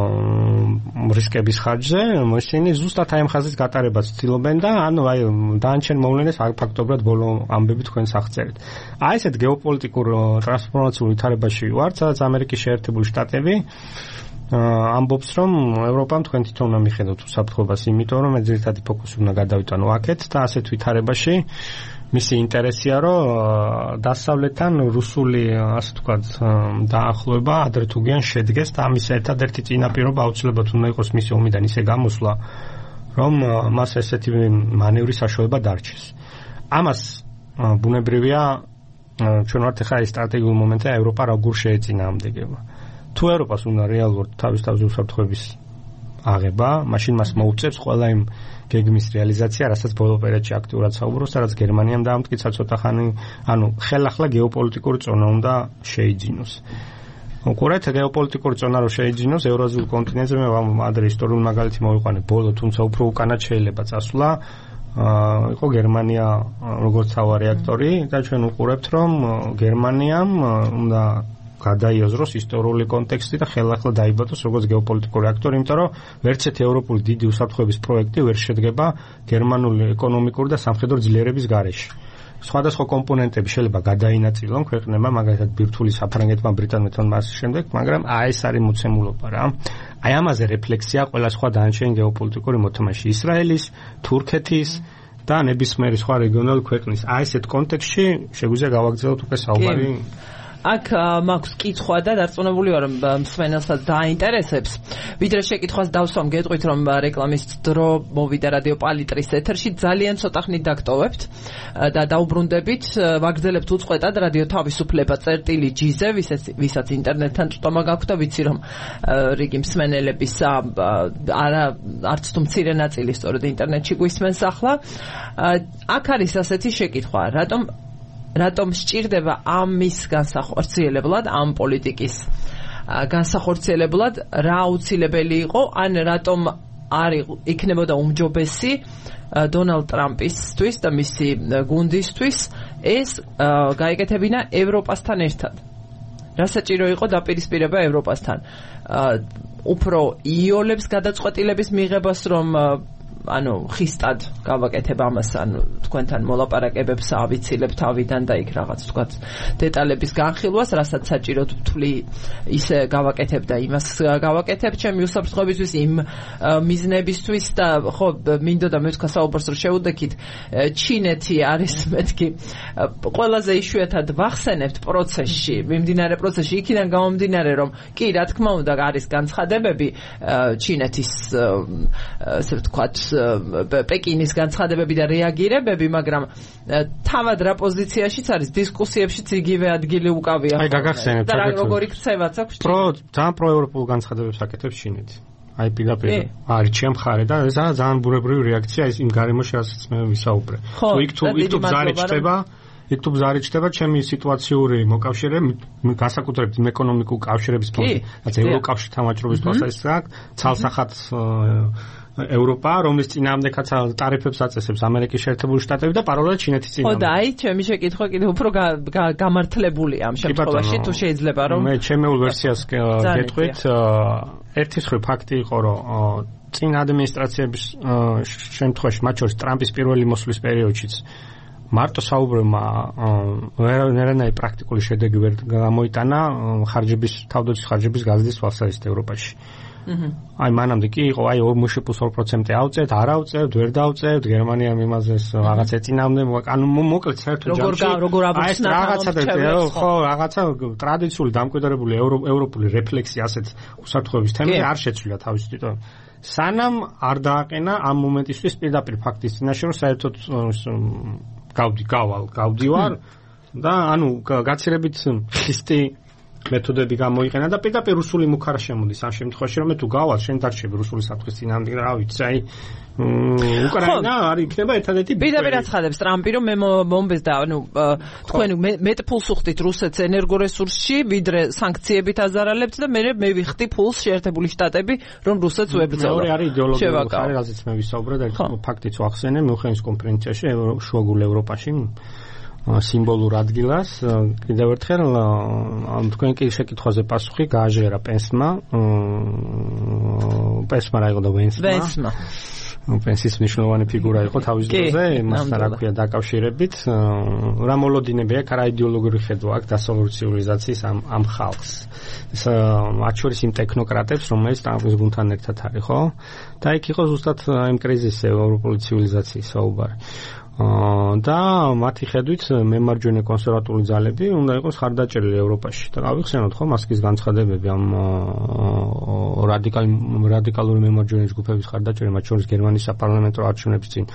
რისკების ხარჯზე ისინი ზუსტად აი ამ ხაზის გატარებას ცდილობენ და ანუ აი დანარჩენ მოვლენებს ფაქტობრივად ბოლო ამბები თქვენს აღწერეთ. აი ესეთ გეოპოლიტიკურ ტრანსფორმაციულ ვითარებაში ვართ, სადაც ამერიკის შეერთებული შტატები ამბობს, რომ ევროპამ თქვენ თვითონ უნდა მიხედოთ უსაფრთხოებას, იმიტომ რომ ძირითადი ფოკუსი უნდა გადავიტანო აქეთ და ასეთ ვითარებაში მისი ინტერესია, რომ დასავლეთთან რუსული, ასე ვთქვათ, დაახლოება ადრე თუ გიან შედგეს და ამის ერთადერთი წინაპირობა აუცილებლად უნდა იყოს მისი ომიდან ისე გამოსვლა, რომ მას ესეთი მანევრის საშუალება დარჩეს. ამას ბუნებრივია ჩვენ ვართ ახლა ეს სტრატეგიული მომენტია ევროპა როგორ შეეწინააღმდეგება. თუ ევროპას უნდა რეალურად თავის უსაფრთხოების აღება, მაშინ მას მოუწევს ყველა იმ გეგმის რეალიზაცია, რასაც ბოლო პერიოდში აქტიურად საუბრობს, რაც გერმანიამ დაამტკიცა ცოტა ხანი, ანუ ხელახლა გეოპოლიტიკური ზონა უნდა შეიძინოს. უყურეთ, გეოპოლიტიკური ზონა რო შეიძინოს ევრაზიულ კონტინენტზე, მე ადრე ისტორიულ მაგალითი მოვიყვანე, ბოლო თუმცა უფრო უკანად შეიძლება წასვლა, იყო გერმანია როგორც თავარი აქტორი და ჩვენ უყურებთ, რომ გერმანიამ უნდა გადაიაზროს ისტორიული კონტექსტი და ხელახლა დაიბადოს როგორც გეოპოლიტიკური აქტორი, იმიტომ რომ ვერცერთი ევროპული დიდი უსაფრთხოების პროექტი ვერ შედგება გერმანული ეკონომიკური და სამხედრო ძლიერების გარეშე. სხვადასხვა კომპონენტები შეიძლება გადაინაწილონ ქვეყნებმა, მაგალითად ბირთვული საფრანგეთმა, ბრიტანეთმა მას შემდეგ, მაგრამ ეს არის მოცემულობა რა. აი ამაზე რეფლექსია ყველა სხვა დანარჩენი გეოპოლიტიკური მოთამაშე ისრაელის, თურქეთის და ნებისმიერი სხვა რეგიონალური ქვეყნის. აი ესეთ კონტექსტში შეგვიძლია გავაგრძელოთ უკვე საუბარი. აქ მაქვს კითხვა და დარწმუნებული ვარ, რომ მსმენელსაც დაინტერესებს. ვიდრე შეკითხვას დავსვამ, გეტყვით, რომ რეკლამის დრო მოვიდა რადიო პალიტრის ეთერში, ძალიან ცოტა ხნით დაგტოვებთ და დაუბრუნდებით, ვაგრძელებთ უწყვეტად რადიო თავისუფლება წერტილი-G-ზე, ვისაც ინტერნეტთან წვდომა გაქვთ და ვიცი, რომ რიგი მსმენელების არც თუ მცირე ნაწილი სწორედ ინტერნეტში გვისმენს ახლა. აქ არის ასეთი შეკითხვა, რატომ სჭირდება ამის განსახორციელებლად, ამ პოლიტიკის განსახორციელებლად რა აუცილებელი იყო, ან რატომ არ იქნებოდა უმჯობესი დონალდ ტრამპისთვის და მისი გუნდისთვის ეს გაეკეთებინა ევროპასთან ერთად. რა საჭირო იყო დაპირისპირება ევროპასთან? უფრო იოლებს გადაწყვეტილების მიღებას, რომ ხისტად გავაკეთებ ამას, თქვენთან მოლაპარაკებებს ავიცილებ თავიდან და იქ რაღაც თქვათ დეტალების განხილვას, რასაც საჭიროდ ვთვლი ისე გავაკეთებ და იმას გავაკეთებ ჩემი უსაფრთხოებისთვის, იმ მიზნებისთვის და ხო მინდოდა მე თქვა საუბარს რომ შევუდექით, ჩინეთი არის მეთქი ყველაზე იშვიათად ვახსენებთ პროცესში, მიმდინარე პროცესში, იქიდან გამომდინარე რომ კი რა თქმა უნდა არის განცხადებები ჩინეთის ასე ვთქვათ პეკინის განცხადებები და რეაგირებები, მაგრამ თავად რა პოზიციაშიც არის, დისკუსიებშიც იგივე ადგილი უკავია. აი გაგახსენებთ და როგორი ქცევაც აქვს? ძალიან პროევროპულ განცხადებებს აკეთებს ჩინეთი. აი პირდაპირ არჩია მხარე და ეს ძალიან ბუნებრივი რეაქცია ის იმ გარემოში, რასაც მე ვისაუბრე. იქ თუ ბზარი ჩდება ჩემი სიტუაციური მოკავშირეები, განსაკუთრებით იმ ეკონომიკურ კავშირების ფონდი, რაც ევროკავშირთან ვაჭრობის თვალსაზრისით, ცალსახად ევროპა, რომლის წინააღმდეგაც ტარიფებს აწესებს ამერიკის შეერთებული შტატები და პარალელურად ჩინეთის წინააღმდეგ. ხო და აი ჩემი შეკითხვა კიდევ უფრო გამართლებული ამ შემთხვევაში, თუ შეიძლება რომ მე ჩემეულ ვერსიას გეტყვით, ერთი მხრივ ფაქტი იყო, რომ წინ ადმინისტრაციების შემთხვევაში, მათ შორის ტრამპის პირველი მოსვლის პერიოდშიც მარტო საუბრებმა ვერანაირი პრაქტიკული შედეგი ვერ გამოიტანა თავდაცვის ხარჯების გაზრდის თვალსაზრისით ევროპაში. აი მანამდე კი იყო, აი 2+2% ავწევთ, არ ავწევთ, ვერ დავწევთ, გერმანიამ იმაზე რაღაც ეწინააღმდა, ანუ მოკლედ საერთოდ ჯამში როგორ აბსოლუტურად ხო, რაღაცა ტრადიციული დამკვიდრებული ევროპული რეფლექსი ასეთ უსაფრთხოების თემაზე არ შეცვლილა თავის თვითონ. სანამ არ დააყენა ამ მომენტისთვის პირდაპირ ფაქტის წინაშე, რომ საერთოდ გავდივარ და ანუ გაცილებით ხისტი მეთოდები გამოიყენა და პირდაპირ რუსული მუქარა შემოდის ამ შემთხვევაში, რომ მე თუ გავალ, შენ დარჩები რუსული საფრთხის წინააღმდეგ, რა ვიცი, აი უკრაინა არ იქნება ერთადერთი პირდაპირ აცხადებს ტრამპი, რომ მე მომბეს და ანუ თქვენ მეტ ფულს უხდით რუსეთს ენერგორესურსში, ვიდრე სანქციებით აზარალებთ და მე ვიხდი ფულს შეერთებული შტატები, რომ რუსეთს უებრძოლა. მეორე არის იდეოლოგიური ხარი, რაზეც მე ვისაუბრე და ერთ ფაქტიც ვახსენე მიუნხენის კონფერენციაში შუაგულ ევროპაში სიმბოლურ ადგილას. კიდევ ერთხელ თქვენ კი შეკითხვაზე პასუხი გააჟღერა პენსმა რა იყო და ვენსმა. პენსის მნიშვნელოვანი ფიგურა იყო თავის დროზე, მასთან რა ქვია დაკავშირებით. რა მოლოდინები აქვს, რა იდეოლოგიური ხედვა აქვს დასავლური ცივილიზაციის ამ ხალხს. მათ შორის იმ ტექნოკრატებს, რომელიც ტრამპის გუნდთან ერთად არის, ხო? და იქ იყო ზუსტად იმ კრიზისზე ევროპული ცივილიზაციის საუბარი. და მათი ხედვით მემარჯვენე კონსერვატული ძალები უნდა იყოს ხარდაჭერილი ევროპაში და გავიხსენოთ ხო მასკის განცხადებები ამ რადიკალური მემარჯვენე ჯგუფების ხარდაჭერა მათ შორის გერმანიის საპარლამენტო არჩევნების წინ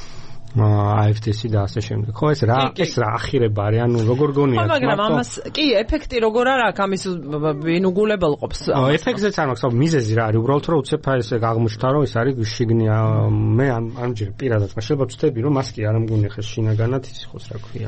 AfD-ი და ასე შემდეგ. ხო ეს რა ახირება არის, ანუ როგორ გონიათ? მაგრამ ამას კი ეფექტი როგორ არ აქვს ამის ვინუგულებელყოფს. ეფექტზეც არ მაქვს, მიზეზი რა არის? უბრალოდ რომ უცებ ეს აღმოჩნდა რომ ეს არის შიგნია. მე ამჯერ პირადად შეიძლება ვწდები რომ მას კი არ ამგონია ხეს შინაგანად ის ხოს რა ქვია,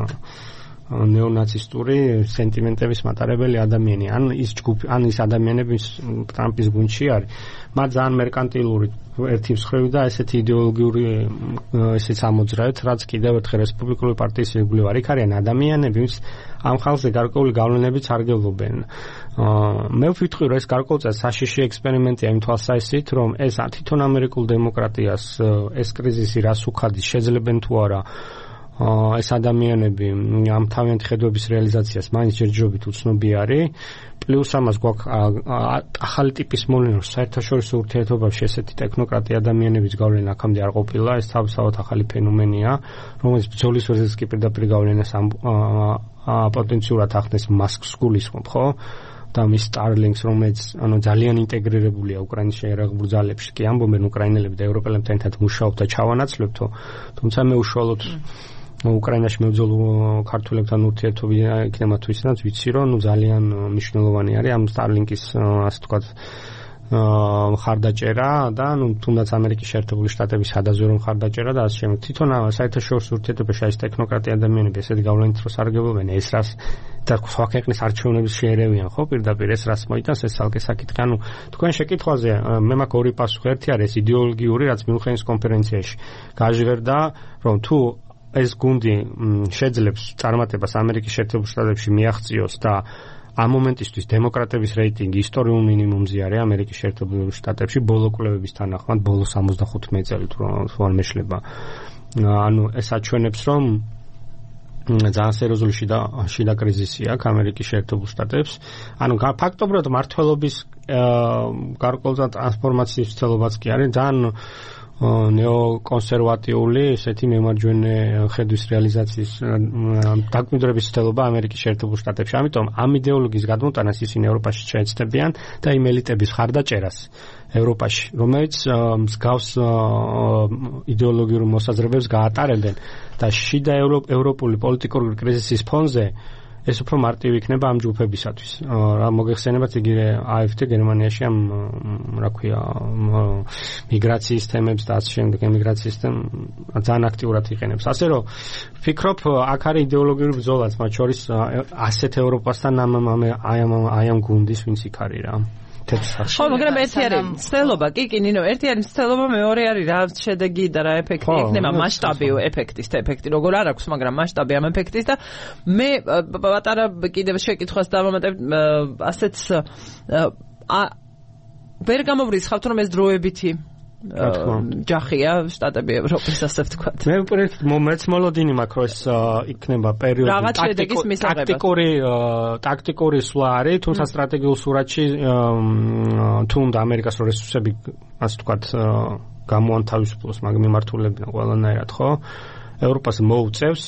ნეონაცისტური სენტიმენტების მატარებელი ადამიანი. ან ის ჯგუფი, ან ის ადამიანები ტრამპის გუნდში არის. მათ ძალიან მერკანტილური ერთი მსხვერპლი და ესეთი იდეოლოგიური ესეც ამოძრავეთ, რაც კიდევ ერთხელ რესპუბლიკური პარტიის ირგვლივ არ იქ არიან ადამიანები, ვინც ამ ხალხზე გარკვეული გავლენებით სარგებლობენ. მე ვფიქრი, რომ ეს გარკვეულწილად საშიში ექსპერიმენტია იმ თვალსაზრისით, რომ ეს თვითონ ამერიკულ დემოკრატიას ეს კრიზისი რას უხადის, შეძლებენ თუ არა ეს ადამიანები ამ თავიანთი ხედვების რეალიზაციას მაინც ჯერჯერობით უცნობი არის. პლუს ამას გვაქვს ახალი ტიპის მოვლენა, რომ საერთაშორისო ურთიერთობებში ესეთი ტექნოკრატი ადამიანების გავლენა აქამდე არ ყოფილა, ეს თავისთავად ახალი ფენომენია, რომელიც ბრძოლის ვერზეც კი პირდაპირ გავლენას პოტენციურად ახდენს მასკს გულისხმობ, ხო? და მის Starlinks, რომელიც ძალიან ინტეგრირებულია უკრაინის შეერაღებულ ძალებში, კი ამბობენ უკრაინელები და ევროპელებთან ერთად მუშაობ და ჩავანაცვლებთო, თუმცა მე უშუალოდ უკრაინაში მებრძოლ ქართველებთან ურთიერთობი იქნება თუ ისედაც ვიცი რომ ძალიან მნიშვნელოვანი არის ამ Starlink-ის ასე ვთქვათ ხარდაჭერა და თუნდაც ამერიკის შეერთებული შტატების სადაზვერო ხარდაჭერა და ასე შემდეგ. თვითონ საერთაშორისო ურთიერთობებში ეს ტექნოკრატი ადამიანები ესეთი გავლენით რო სარგებლობენ, ეს რას და სხვა ქვეყნის არჩევნების შეერევიან ხო პირდაპირ ეს რას მოიტანს ეს ალკე საკითხი. ანუ თქვენ შეკითხვაზე მე მაქვს ორი პასუხი. ერთი არის იდეოლოგიური, რაც მიუნხენის კონფერენციაში გაჟღერდა, რომ თუ ეს გუნდი შეძლებს წარმატებას ამერიკის შეერთებულ შტატებში მიაღწიოს და ამ მომენტისთვის დემოკრატების რეიტინგი ისტორიულ მინიმუმზე არის ამერიკის შეერთებულ შტატებში ბოლო კვლევების თანახმად ბოლო 75 წელი თუ არ მეშლება. ანუ ეს აჩვენებს რომ ძალიან სერიოზული შიდა კრიზისი აქვს ამერიკის შეერთებულ შტატებს. ანუ ფაქტობრივად მართლობის გარკვეულწილად ტრანსფორმაციის ცდილობაც კი არის ძალიან ნეოკონსერვატიული ესეთი მემარჯვენე ხედვის რეალიზაციის დაკვირვების ცდილობა ამერიკის შეერთებულ შტატებში. ამიტომ ამ იდეოლოგიის გადმოტანას ისინი ევროპაში შეეცდებიან და იმ ელიტების ხარდაჭერას ევროპაში, რომელიც მსგავს იდეოლოგიურ მოსაზრებებს გაატარებდნენ და შიდა ევროპული პოლიტიკური კრიზისის ფონზე ეს უფრო მარტივი იქნება ამ ჯგუფებისათვის. რა მოგეხსენებათ იგივე AfD გერმანიაში ამ რა ქვია მიგრაციის თემებს და ასე შემდეგ ემიგრაციის ძალიან აქტიურად იყენებს. ასე რომ ვფიქრობ აქ არის იდეოლოგიური ბრძოლაც მათ შორის ასეთ ევროპასთან ამ გუნდის ვინც იქ არის რა. ხო, მაგრამ ერთი არის ცდელობა, კი, ნინო, ერთი არის ცდელობა, მეორე არის რა შედეგი და რა ეფექტი იქნება, მასშტაბი ეფექტი, როგორ არ აქვს, მაგრამ მასშტაბი ამ ეფექტის და მე პატარა კიდევ შეკითხვას დავამატებ, ასეც ვერ გამოვრიცხავთ, რომ ეს დროებითი ჯახია შტატები ევროპის ასე ვთქვათ. მე ვფიქრობ მომეც მოლოდინი მაქვს რომ ეს იქნება პერიოდი ტაქტიკური სვლა არის, თუმცა სტრატეგიულ სურათში თუ უნდა ამერიკას რესურსები ასე ვთქვათ გამოანთავისუფლოს მაგ მიმართულებიდან ყველანაირად ხო ევროპას მოუწევს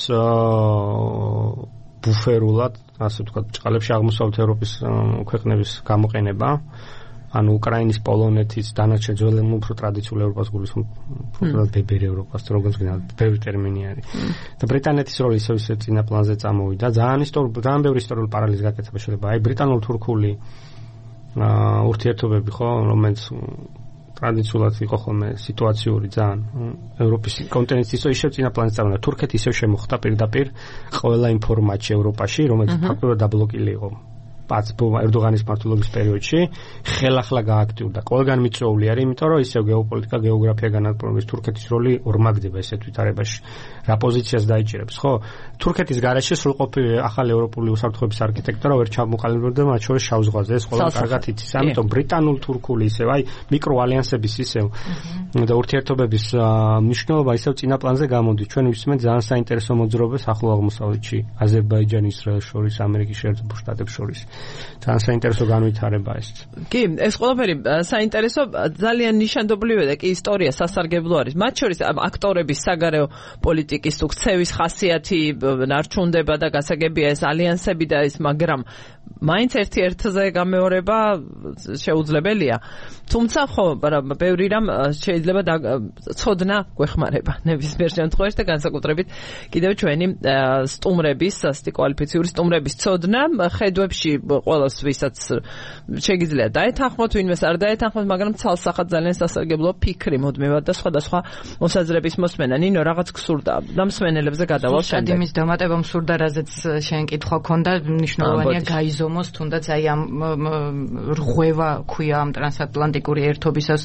ბუფერულად ასე ვთქვათ ჭყალებში აღმოსავლეთ ევროპის ქვეყნების გამოყენება. ანუ უკრაინის, პოლონეთის, დანარჩენ ძველ უფრო ტრადიციულ ევროპას გულისხმობ, ბებერი ევროპას, როგორც გინდა, ბევრი ტერმინი არის. და ბრიტანეთის როლი ისე წინა პლანზე წამოვიდა. ძალიან ბევრი ისტორიული პარალელის გაკეთება შეიძლება. აი ბრიტანულ-თურქული ურთიერთობები ხო, რომელიც ტრადიციულად იყო ხოლმე სიტუაციური ძალიან ევროპის კონტინენტის ისე წინა პლანზე წამოვიდა. თურქეთი ისევ შემოხვდა პირდაპირ ყველა იმ ფორმატში ევროპაში, რომელიც ფაქტობრივად დაბლოკილი იყო. ერდოღანის მმართველობის პერიოდში ხელახლა გააქტიურდა. ყველგან მიწვეული არის, იმიტომ რომ ისევ გეოპოლიტიკა, გეოგრაფია განადგურების თურქეთის როლი ორმაგდება ესეთ ვითარებაში. რა პოზიციას დაიჭირებს, ხო? თურქეთის გარეშე სრულყოფილი ახალი ევროპული უსაფრთხოების არქიტექტურა ვერ ჩამოყალიბებდა მათ შორის შავ ზღვაზე. ეს ყველა კარგად იცის. ამიტომ ბრიტანულ-თურქული ისევ აი მიკროალიანსების ისევ და ურთიერთობების მნიშვნელობა ისევ წინა პლანზე გამოდის. ჩვენ ვისმენთ ძალიან საინტერესო მოძრაობას ახლო აღმოსავლეთში, აზერბაიჯანი, ისრაელს შორის, ამერიკის შეერთებულ შტატებს შორის. ძალიან საინტერესო განვითარება ეს. კი, ეს ყველაფერი საინტერესო, ძალიან ნიშანდობლივია და კი ისტორია სასარგებლო არის. მათ შორის აქტორების საგარეო პოლიტიკის თუ ქცევის ხასიათი ნარჩუნდება და გასაგებია ეს ალიანსები და ეს, მაგრამ მაინც ერთ-ერთზე გამეორება შეუძლებელია. თუმცა ხო, ბევრი რამ შეიძლება ცოდნა გვეხმარება ნებისმიერ შემთხვევაში და განსაკუთრებით კიდევ ჩვენი სტუმრების, ასეთი კვალიფიციური სტუმრების ცოდნა ხედვებში ყველას ვისაც შეგიძლია დაეთანხმოთ, ვინმეს არ დაეთანხმოთ, მაგრამ ცალსახად ძალიან სასარგებლო ფიქრი მოდმევად და სხვადასხვა მოსაზრების მოსმენა. ნინო, რაღაც გსურდა და მსმენელებზე გადავალ შემდეგ. იმის დამატება მსურდა, რაზეც შენ კითხვა ქონდა, მნიშვნელოვანია გაიზომოს თუნდაც აი ამ რღვევა ქვია ამ ტრანსატლანტიკური ერთობისას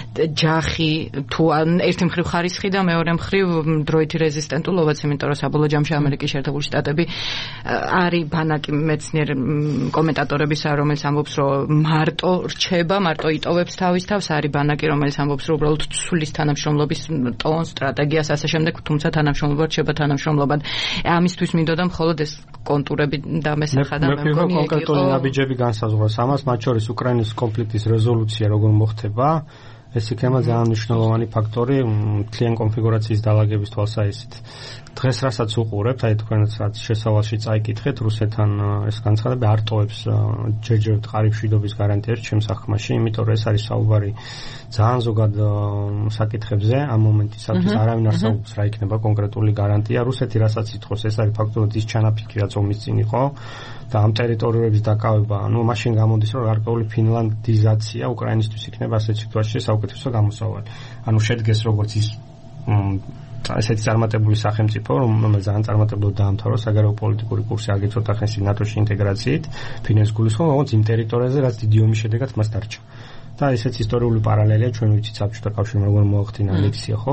ჯახი თუ ერთი მხრივ ხარისხი და მეორე მხრივ დროითი რეზისტენტულობაც, იმიტომ რომ საბოლოო ჯამში ამერიკის შეერთებული შტატები არის ბანაკი მეცნიერ კომენტატორებისა, რომელიც ამბობს, რომ მარტო რჩება, მარტო იტოვებს თავის თავს, არის ბანაკი, რომელიც ამბობს, რომ უბრალოდ ცვლის თანამშრომლობის ტონს, სტრატეგიას, ასე შემდეგ, თუმცა თანამშრომლობა რჩება თანამშრომლობად. ამისთვის მინდოდა მხოლოდ ეს კონტურები და მესახა და მე მგონი კონკრეტული ნაბიჯები განსაზღვროს ამას, მათ შორის უკრაინის კონფლიქტის რეზოლუცია როგორ მოხდება. ეს იქნება ძალიან მნიშვნელოვანი ფაქტორი მთლიან კონფიგურაციის დალაგების თვალსაჩინით. დღეს რასაც უყურებთ, აი თქვენაც რაც შესავალში წაიკითხეთ, რუსეთთან ეს განცხადები არ ტოვებს ჯერჯერობით ყარიბ მშვიდობის გარანტიას ჩემს აღქმაში, იმიტომ რომ ეს არის საუბარი ძალიან ზოგად საკითხებზე ამ მომენტისათვის არავინ არ საუბრობს რა იქნება კონკრეტული გარანტია. რუსეთი რასაც ითხოვს, ეს არის ფაქტობრივად ის ჩანაფიქრი, რაც ომის წინ იყო და ამ ტერიტორიების დაკავება, მაშინ გამოდის, რომ გარკვეული ფინლანდიზაცია უკრაინისთვის იქნება ასეთ სიტუაციაში საუკეთესო გამოსავალი. შედგეს როგორც ის ესეთი წარმატებული სახელმწიფო, რომელიც ძალიან წარმატებულად დაამთავრა საგარეო პოლიტიკური კურსი აგერ ცოტა ხანში ნატოში ინტეგრაციით, ფინეთის გულისხმობა, როგორც იმ ტერიტორიაზე, რაც დიდი ომის შედეგად მას დარჩა. და ესეც ისტორიული პარალელია, ჩვენ ვიცით საბჭოთა კავშირმა როგორ მოახდინა ანექსია, ხო,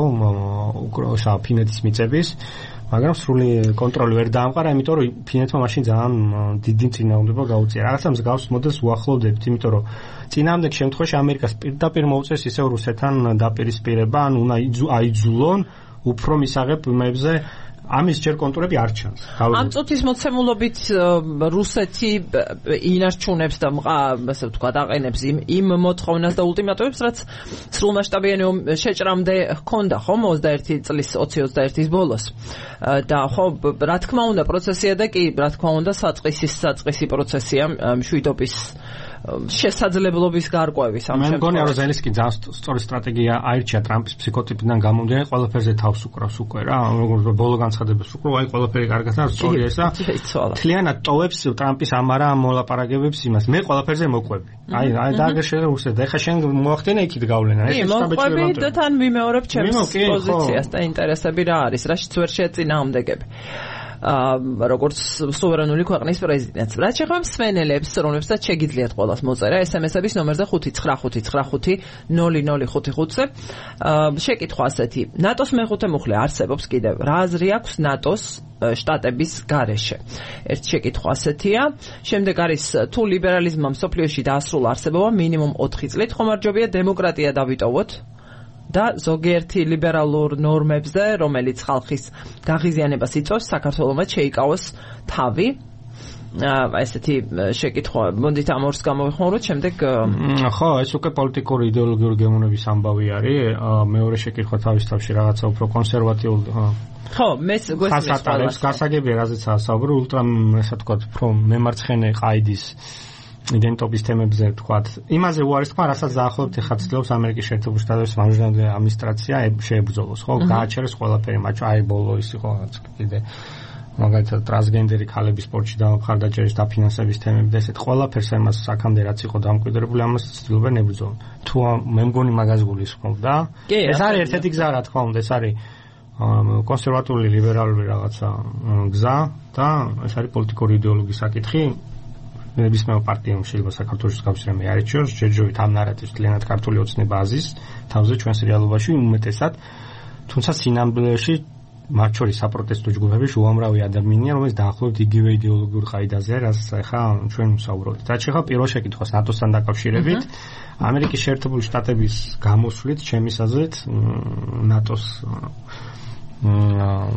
ფინეთის მიწების, მაგრამ სრული კონტროლი ვერ დაამყარა, იმიტომ რომ ფინეთმა მაშინ ძალიან დიდი წინააღმდეგობა გაუწია. რაღაცა მსგავს მოდელს უახლოვდებთ, იმიტომ რომ წინააღმდეგ შემთხვევაში ამერიკას პირდაპირ მოუწეს ისევ რუსეთთან დაპირისპირება, ან უნდა აიძულონ უფრო მისაღებ იმებზე, ამის ჯერ კონტურები არ ჩანს. ამ წუთის მოცემულობით რუსეთი ინარჩუნებს და ასე ვთქვათ, აყენებს იმ მოთხოვნას და ულტიმატუმებს, რაც სრულმასშტაბიანი შეჭრამდე ჰქონდა, ხო, 21 წლის 20-21-ის ბოლოს. და ხო, რა თქმა უნდა, პროცესია და კი, რა თქმა უნდა, საწყისი პროცესია მშვიდობის შესაძლებლობის გარკვევის ამ შემთხვევაში. მე მგონია, რომ ზელენსკი ძალიან სწორი სტრატეგია აირჩია ტრამპის ფსიქოტიპიდან გამომდინარე, ყველაფერზე თავს უკრავს უკვე რა, როგორც ბოლო განცხადებას უკრავ, აი ყველაფერი კარგად და სწორია ეს და მთლიანად ტოვებს ტრამპის ამარა მოლაპარაკებებს იმას. მე ყველაფერზე მოყვები. აი დააგერშე რუსეთს. ეხლა შენ მოახდინე იქით გავლენა. ეს მოყვები და თან ვიმეორებ ჩემს პოზიციას და ინტერესები რა არის, რაშიც ვერ შეეწინააღმდეგები. როგორც სუვერენული ქვეყნის პრეზიდენტს. რაც შეეხება მსმენელებს, რომლებსაც შეგიძლიათ ყველას მოწერა SMS-ების ნომერზე 599500555-ზე. შეკითხვა ასეთი: ნატოს მეხუთე მუხლი არსებობს კიდევ? რა აზრი აქვს ნატოს შტატების გარეშე? ერთი შეკითხვა ასეთია. შემდეგ არის თუ ლიბერალიზმმა მსოფლიოში დაასრულა არსებობა მინიმუმ 4 წლით, ხომარჯობია დემოკრატია დავიტოვოთ და ზოგიერთი ლიბერალურ ნორმებზე, რომელიც ხალხის გაღიზიანებას იწვევს, საქართველოს შეიკავოს თავი. ესეთი შეკითხვა, მოდით ამ ორს გამოვიხმაუროთ, შემდეგ ხო, ეს უკვე პოლიტიკური იდეოლოგიური გემოვნების ამბავი არის. მეორე შეკითხვა თავის თავში რაღაცა უფრო კონსერვატიულ ხო, მე გვესმის გასაგებია, რაზეც საუბარი, ultra, ასე ვთქვათ, უფრო მემარცხენე ყაიდის იდენტობის თემებზე ვთქვათ. იმაზე უარის თქვა, რასაც დაახლოებით ეხლა ცდილობს ამერიკის შეერთებული შტატების მამჟანდი ადმინისტრაცია შეებრძოლოს, ხო? გააჩერეს ყველაფერი, მათ აი ბოლო ის იყო რაღაც კიდე მაგალითად ტრანსგენდერი ქალების სპორტში დამხარდაჭერის დაფინანსების თემები და ესეთ ყველაფერს ამას აქამდე რაც იყო დამკვიდრებული, ამას ცდილობენ ებრძოლონ. თუ მე მგონი მაგას გულისხმობდა. ეს არის ერთ-ერთი გზა, რა თქმა უნდა, ეს არის კონსერვატიული ლიბერალური რაღაცა გზა და ეს არის პოლიტიკური იდეოლოგიის საკითხი. ნებისმიერ პარტიამ შეიძლება საქართველოს გავსრემე არ იცის, ჯერჯერობით ამ ნარატივს კლიენტ ქართული ოცნება აზის, თავზე ჩვენს რეალობაში უმეტესად, თუმცა სინამდვილეში მათ შორის საპროტესტო ჯგუფებში უამრავი ადამიანია, რომელიც დაახლოებით იგივე იდეოლოგიურ ყაიდაზეა, რასაც ახლა ჩვენ ვსაუბრობთ. რაც შეეხება პირველ შეკითხვას ნატოსთან დაკავშირებით, ამერიკის შეერთებული შტატების გამოსვლით, ჩემის აზრით, ნატოს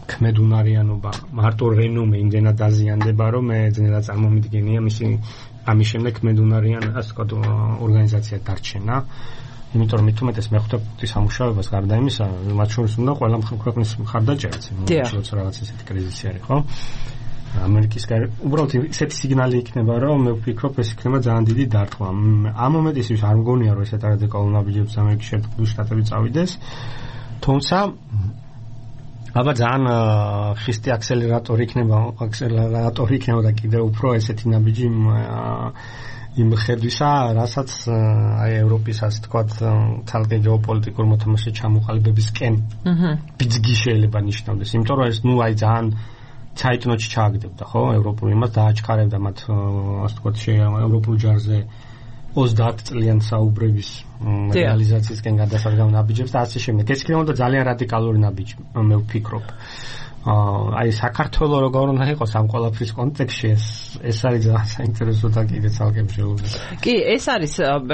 ქმედუნარიანობა მარტო რენომე იმდენად დაზიანდება, რომ მე ძნელად წარმომიდგენია ამის შემდეგ ქმედუნარიან ასე ვთქვათ ორგანიზაცია დარჩენა. იმიტომ რომ მithumetes მეხუთე პუნქტის სამუშაოებას გარდა იმისა, მათ შორის უნდა ყველა ქვეყნის მხარდაჭერაც, როცა რაღაც ესეთი კრიზისი არის, ხო? ამერიკის უბრალოდ ესეთი სიგნალი იქნება, რომ მე ვფიქრობ, ეს იქნება ძალიან დიდი დარტყმა. ამ მომენტის არ მგონია, რომ ესეთ რადიკალურ ნაბიჯებს ამერიკის შეერთებული შტატები წავიდეს. თუმცა აბა ძალიან ხისტი აქსელერატორი იქნება და კიდევ უფრო ესეთი ნაბიჯი იმ ხედვისა, რასაც აი ევროპის ასე თქვათ თალკე გეოპოლიტიკურ მოთამაშე ჩამოყალიბებისკენ ბიძგი შეიძლება ნიშნავდეს. იმიტომ რომ ეს აი ძალიან ცაიტნოტში ჩააგდებდა, ხო? ევროპული იმას დააჩქარებდა მათ ასე თქვათ ევროპულ ჯარზე 30 წლიან საუბრების რეალიზაციისკენ გადასარგავ ნაბიჯებს და ასე შემდეგ. ეს იქნებოდა ძალიან რადიკალური ნაბიჯი, მე ვფიქრობ. აი საქართველოს როგორ უნდა იყოს ამ ყველაფრის კონტექსტში ეს არის ძალიან საინტერესო და კიდე ცალკე მსჯელობი. კი, ეს არის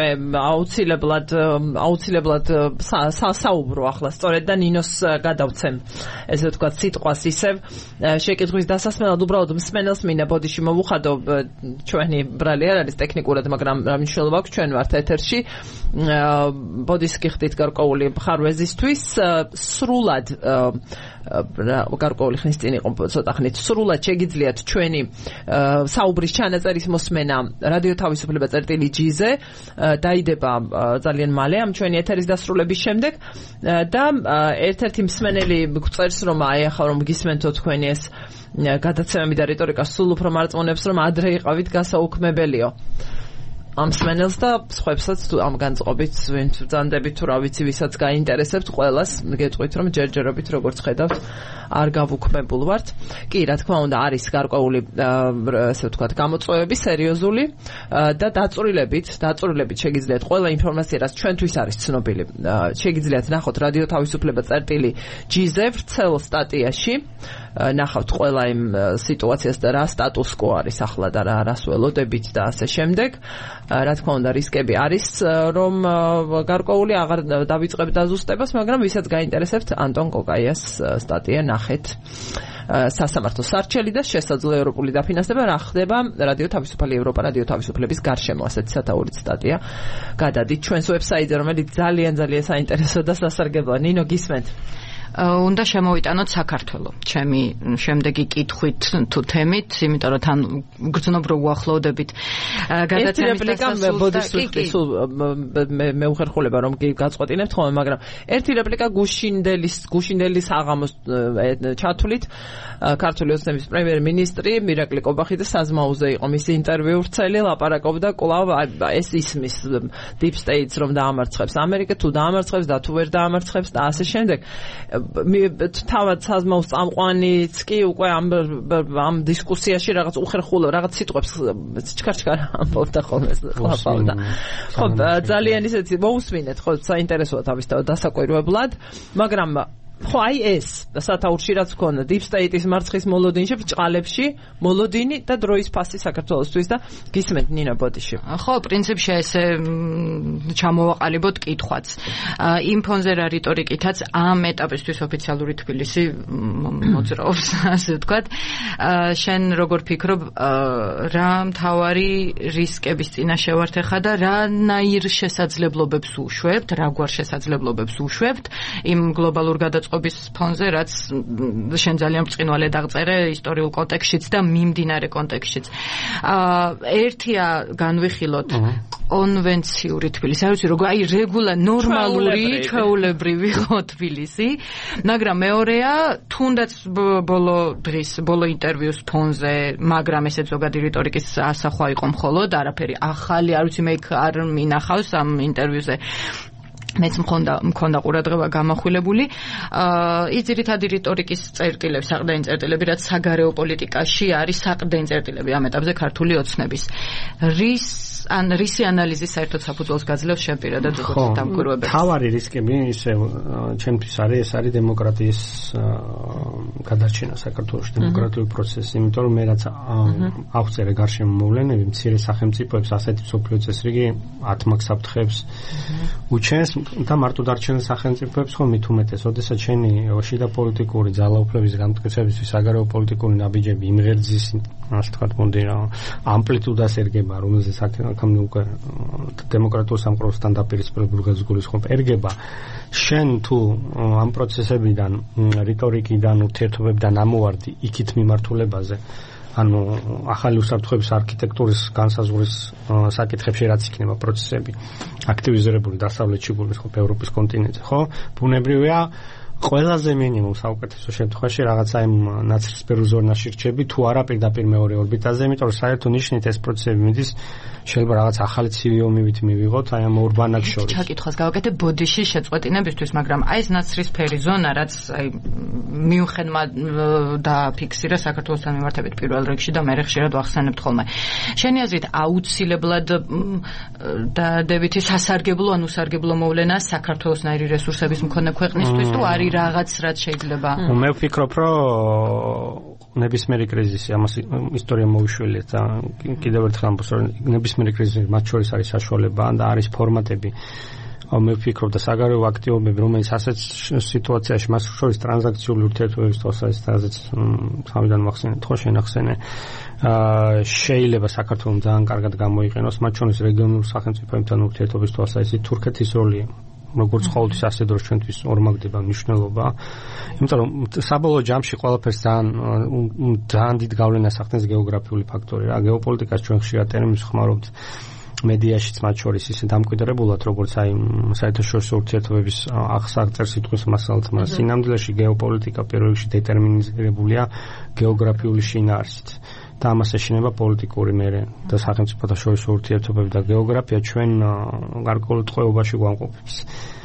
აუცილებლად საუბრო ახლა სწორედ და ნინოს გადავცემ ესე ვთქვათ სიტყვას ისევ შეკითხვის დასასმელად უბრალოდ მსმენელს მინდა ბოდიში მოვუხადო ჩვენი ბრალი არ არის ტექნიკურად, მაგრამ რა მნიშვნელობა აქვს ჩვენ ვართ ეთერში. ბოდის გიხდით გარკვეული მხარვეზისთვის სრულად გარკვეული ხნის წინ იყო ცოტა ხნით სრულად შეგიძლიათ ჩვენი საუბრის ჩანაწერის მოსმენა რადიო თავისუფლება წერტილი-G-ზე დაიდება ძალიან მალე ამ ჩვენი ეთერის დასრულების შემდეგ და ერთ-ერთი მსმენელი გწერს რომ აი ახლა რომ გისმენთო თქვენი ეს გადაცემები და რიტორიკა სულ უფრო მარწმუნებს რომ ადრე იყავით გასაუქმებელიო ამ მსმენელს და სხვებსაც თუ ამ განწყობით ვინც ბრძანდებით თუ რა ვიცი ვისაც გაინტერესებთ ყველას გეტყვით რომ ჯერჯერობით როგორც ხედავთ არ გავუქმებულ ვართ. კი, რა თქმა უნდა არის გარკვეული ასე ვთქვათ გამოწვევები სერიოზული და დაწვრილებით შეგიძლიათ ყველა ინფორმაცია რაც ჩვენთვის არის ცნობილი შეგიძლიათ ნახოთ რადიო თავისუფლება წერტილი-G-ზე ვრცელ სტატიაში ნახავთ ყველა იმ სიტუაციას და რა სტატუს კო არის ახლა და რას ველოდებით და ასე შემდეგ. რა თქმა უნდა რისკები არის რომ გარკვეული აღარ დავიწყებთ დაზუსტებას, მაგრამ ვისაც გაინტერესებთ ანტონ კოკაიას სტატია ნახეთ. სასამართლოს სარჩელი და შესაძლო ევროპული დაფინანსება რა ხდება რადიო თავისუფალი ევროპა რადიო თავისუფლების გარშემო ასეთი სათაურით სტატია გადადით ჩვენს ვებსაიტზე რომელიც ძალიან საინტერესო და სასარგებლოა. ნინო გისმენთ? უნდა შემოვიტანოთ საქართველო ჩემი შემდეგი კითხვით თუ თემით, იმიტომ რომ თან გრძნობ რო უახლოვდებით გადაცემის დასასრულს მე უხერხულება რომ გაწყვეტინებთ ხოლმე, მაგრამ ერთი რეპლიკა გუშინდელის აღამოს ჩათვლით ქართული ოცნების პრემიერ-მინისტრი მირაკლი კობახიძე საზმაოზე იყო მისი ინტერვიუ ვრცელი, ლაპარაკობდა კვლავ ეს ისმის deep states რომ დაამარცხებს ამერიკა, თუ დაამარცხებს და თუ ვერ დაამარცხებს და ასე შემდეგ. თავად საზმაოს წამყვანიც კი უკვე ამ დისკუსიაში რაღაც უხერხულო რაღაც სიტყვებს ჩქარ ამბობდა ხოლმე ხლაპავდა. ხო, ძალიან ისეთი მოусმინეთ, ხო, საინტერესოა თავისთავად დასაკვირვებლად, მაგრამ ხო აი ეს სათაურში რაც გქონდა deep state-ის მარცხის მოლოდინში ბრჭყალებში მოლოდინი და დროის ფასი საქართველოსთვის და გისმენთ ნინა ბოდიში. ხო, პრინციპში ესე ჩამოვაყალიბოთ კითხვაც. იმ ფონზე რა რიტორიკითაც ამ ეტაპისთვის ოფიციალური თბილისი მოძრაობს, ასე ვთქვათ. შენ როგორ ფიქრობ, რა მთავარი რისკების წინაშე ვართ ახლა და რანაირ შესაძლებლობებს უშვებთ, რაგვარ შესაძლებლობებს უშვებთ იმ გლობალურ გადაწყობების ფონზე, რაც შენ ძალიან ბრწყინვალე დაგწერე ისტორიულ კონტექსტშიც და მიმდინარე კონტექსტშიც. ერთია განვიხილოთ კონვენციური თბილისი, არ ვიცი როგორ, აი რეგულა ნორმალური ჩვეულებრივი ხო თბილისი, მაგრამ მეორეა თუნდაც ბოლო ინტერვიუს ფონზე, მაგრამ ესეც ზოგადი რიტორიკის ასახვა იყო მხოლოდ, არაფერი ახალი, არ ვიცი მე არ მინახავს ამ ინტერვიუზე. მეც მქონდა ყურადღება გამახვილებული. ის ძირითადი რიტორიკის წერტილები, საყრდენი წერტილები, რაც საგარეო პოლიტიკაში არის საყრდენი წერტილები ამ ეტაპზე ქართული ოცნების. რის ან რისი ანალიზი საერთოდ საფუძველს გაძლევს შენ პირადად როგორც დამკვირვებელი? თავარი რისკები ისე ჩემთვის ეს არის დემოკრატიის გადარჩენა საქართველოში, დემოკრატიული პროცესი, იმიტომ რომ მე რაც ავწერე გარშემო მოვლენები, მცირე სახელმწიფოებს ასეთი სოფლიო წესრიგი 10 მაგ საფრთხეებს უჩენს და მარტო დარჩენილ სახელმწიფოებს ხომ მით უმეტეს, ოდესაც შენი შიდა პოლიტიკური ძალაუფლების განმტკიცებისთვის საგარეო პოლიტიკური ნაბიჯები იმღერძის, ასე ვთქვათ, მოდი რა, ამპლიტუდას ერგება, რომელზეც აქამდე უკვე დემოკრატიულ სამყაროსთან დაპირისპირებული გულისხმობა ერგება, შენ თუ ამ პროცესებიდან, რიტორიკიდან, ურთიერთობებიდან ამოვარდი იქით მიმართულებაზე, ანუ ახალი უსაფრთხოების არქიტექტურის განსაზღვრის საკითხებში რაც იქნება პროცესები აქტივიზირებული დასავლეთში გულისხმობ ევროპის კონტინენტზე, ხო? ბუნებრივია ყველაზე მინიმუმ საუკეთესო შემთხვევაში რაღაცა იმ ნაცრისფერ ზონაში რჩები თუ არა პირდაპირ მეორე ორბიტაზე, იმიტომ რომ საერთო ნიშნით ეს პროცესები მიდის შეიძლება რაღაც ახალი ცივი ომივით მივიღოთ აი ამ ორ ბანაკს შორის. ჩაკითხვას გავაკეთე ბოდიში შეწყვეტინებისთვის, მაგრამ აი ეს ნაცრისფერი ზონა რაც აი მიუხედმა და ფიქსირა საქართველოსთან მიმართებით პირველ რიგში და მე ხშირად ვახსენებთ ხოლმე. შენი აზრით აუცილებლად დადებითი სასარგებლო ან უსარგებლო მოვლენა საქართველოსნაირი რესურსების მქონე ქვეყნისთვის თუ არის რაღაც რაც შეიძლება? მე ვფიქრობ, რომ ნებისმიერი კრიზისი ამას ისტორია მოუშველიათ და კიდევ ერთხელ ამბობს, რომ ნებისმიერი კრიზისი მათ შორის არის საშუალება და არის ფორმატები. მე ვფიქრობ და საგარეო აქტივობები, რომელიც ასეთ სიტუაციაში მას შორის ტრანზაქციული ურთიერთობების თვალსაზრისით სამიდან ვახსენეთ, ხო შენახსენე, შეიძლება საქართველოს ძალიან კარგად გამოიყენოს, მათ შორის რეგიონულ სახელმწიფოებთან ურთიერთობის თვალსაზრისით თურქეთის როლი როგორც ყოველთვის ასე დროს ჩვენთვის ორმაგდება მნიშვნელობა, იმიტომ რომ საბოლოო ჯამში ყველაფერს ძალიან დიდ გავლენას ახდენს გეოგრაფიული ფაქტორი რა. გეოპოლიტიკას ჩვენ ხშირად ტერმინს ხმარობთ მედიაშიც მათ შორის ისე დამკვიდრებულად, როგორც აი საერთაშორისო ურთიერთობების აღსაღწერ სიტყვის მასალად, მაგრამ სინამდვილეში გეოპოლიტიკა პირველ რიგში დეტერმინირებულია გეოგრაფიული შინაარსით. და ამას ეშინება პოლიტიკური მერე და სახელმწიფოთა შორის ურთიერთობები და გეოგრაფია ჩვენ გარკვეულ ტყვეობაში გვამყოფებს.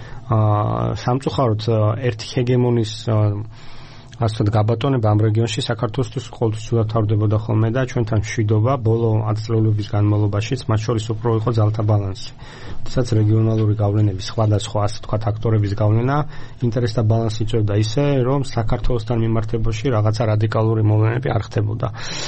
სამწუხაროდ ერთი ჰეგემონის ასეთ გაბატონება ამ რეგიონში საქართველოსთვის ყოველთვის უთავდებოდა ხოლმე და ჩვენთან მშვიდობა ბოლო 10 წლების განმავლობაშიც, მათ შორის უფრო იყო ძალთა ბალანსი. თუმცა რეგიონალური გავლენები, სხვადასხვა ასე ვთქვათ აქტორების გავლენა, ინტერესთა ბალანსი იწვევდა ისე, რომ საქართველოსთან მიმართებაში რაღაცა რადიკალური მოვლენები არ ხდებოდა.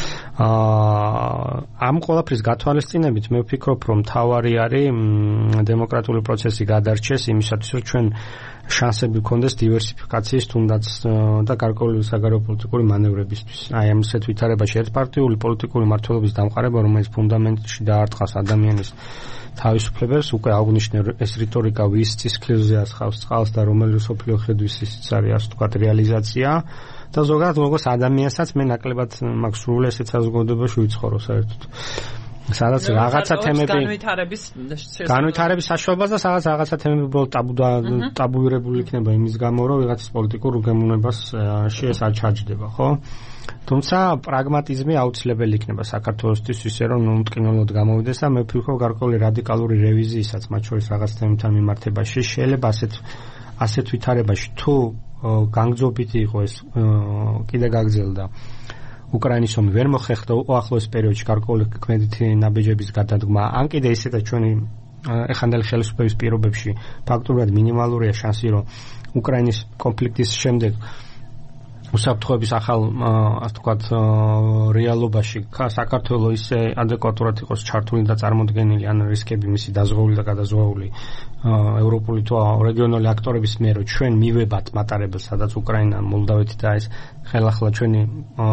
ამ ყველაფრის გათვალისწინებით მე ვფიქრობ, რომ თავარი არის დემოკრატიული პროცესი გადარჩეს იმისათვის, რომ ჩვენ შანსები გქონდეს დივერსიფიკაციის თუნდაც და გარკვეული საგარეო პოლიტიკური მანევრებისთვის. აი ამ ასეთ ვითარებაში ერთპარტიული პოლიტიკური მმართველობის დამყარება, რომელიც ფუნდამენტში დაარტყას ადამიანის თავისუფლებებს, უკვე აღნიშნე ეს რიტორიკა ვის წისქვილზე ასხავს წყალს და რომელი სოფლიო ხედვის ისიც არის ასე ვთქვათ რეალიზაცია და ზოგადად როგორც ადამიანსაც მე ნაკლებად მაქვს სრული ესეთ საზოგადოებაში ვიცხოვრო საერთოდ. სადაც რაღაცა თემები განვითარების საშუალებას და სადაც რაღაცა თემები უბრალოდ ტაბუირებული იქნება იმის გამო, რომ ვიღაცის პოლიტიკურ უგემოვნებას ეს არ ჩაჯდება, ხო? თუმცა პრაგმატიზმი აუცილებელი იქნება საქართველოსთვის ისე, რომ მტკივნეულად გამოვიდეს და მე ვფიქრობ გარკვეული რადიკალური რევიზიისაც მათ შორის რაღაც თემებთან მიმართებაში შეიძლება ასეთ ვითარებაში თუ განგრძობითი იყო ეს კიდე გაგრძელდა უკრაინის ომი ვერ მოხერხდა უახლოეს პერიოდში გარკვეული ქმედითი ნაბიჯების გადადგმა, ან კიდე ისედაც ჩვენი ეხანდელი ხელისუფლების პირობებში ფაქტობრივად მინიმალურია შანსი, რომ უკრაინის კონფლიქტის შემდეგ უსაფრთხოების ახალ ასე ვთქვათ რეალობაში საქართველოს ისე ადეკვატურად იყოს ჩართული და წარმოდგენილი ან რისკები მისი დაზღვეული და გადაზღვეული ევროპული თუ რეგიონული აქტორების მიერ, რომ ჩვენ მივებათ მატარებელს, სადაც უკრაინა, მოლდავეთი და ეს ხელახლა ჩვენი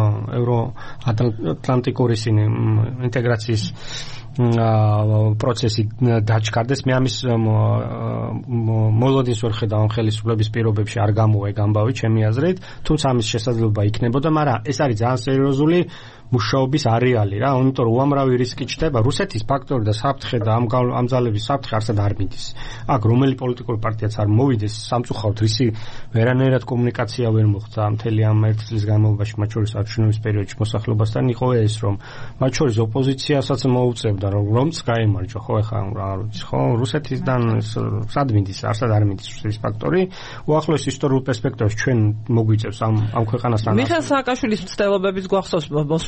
ევროატლანტიკური ინტეგრაციის პროცესი დაჩქარდეს. მე ამის მოლოდინს ვერ ხედავ ამ ხელისუფლების პირობებში, არ გამოვა ეგ ამბავი ჩემი აზრით, თუმცა ამის შესაძლებლობა იქნებოდა, მაგრამ ეს არის ძალიან სერიოზული მუშაობის არეალი რა, იმიტომ რომ უამრავი რისკი ჩდება. რუსეთის ფაქტორი და საფრთხე და ამ ძალების საფრთხე არსად არ მიდის. აქ რომელი პოლიტიკური პარტიაც არ მოვიდეს, სამწუხაროდ რისი ვერანაირად კომუნიკაცია ვერ მოხდა მთელი ამ 1 წლის განმავლობაში, მათ შორის არჩევნების პერიოდში მოსახლეობასთან იყო ეს, რომ მათ შორის ოპოზიციასაც მოუწევდა, რომც გაიმარჯვა, ხო, ეხლა რა ვიცი, ხო, რუსეთისგან სად მიდის, არსად არ მიდის რუსეთის ფაქტორი. უახლოეს ისტორიულ პერსპექტივაში ჩვენ მოგვიწევს ამ ქვეყანასთან. მიხეილ სააკაშვილის მცდელობების გვახსოვს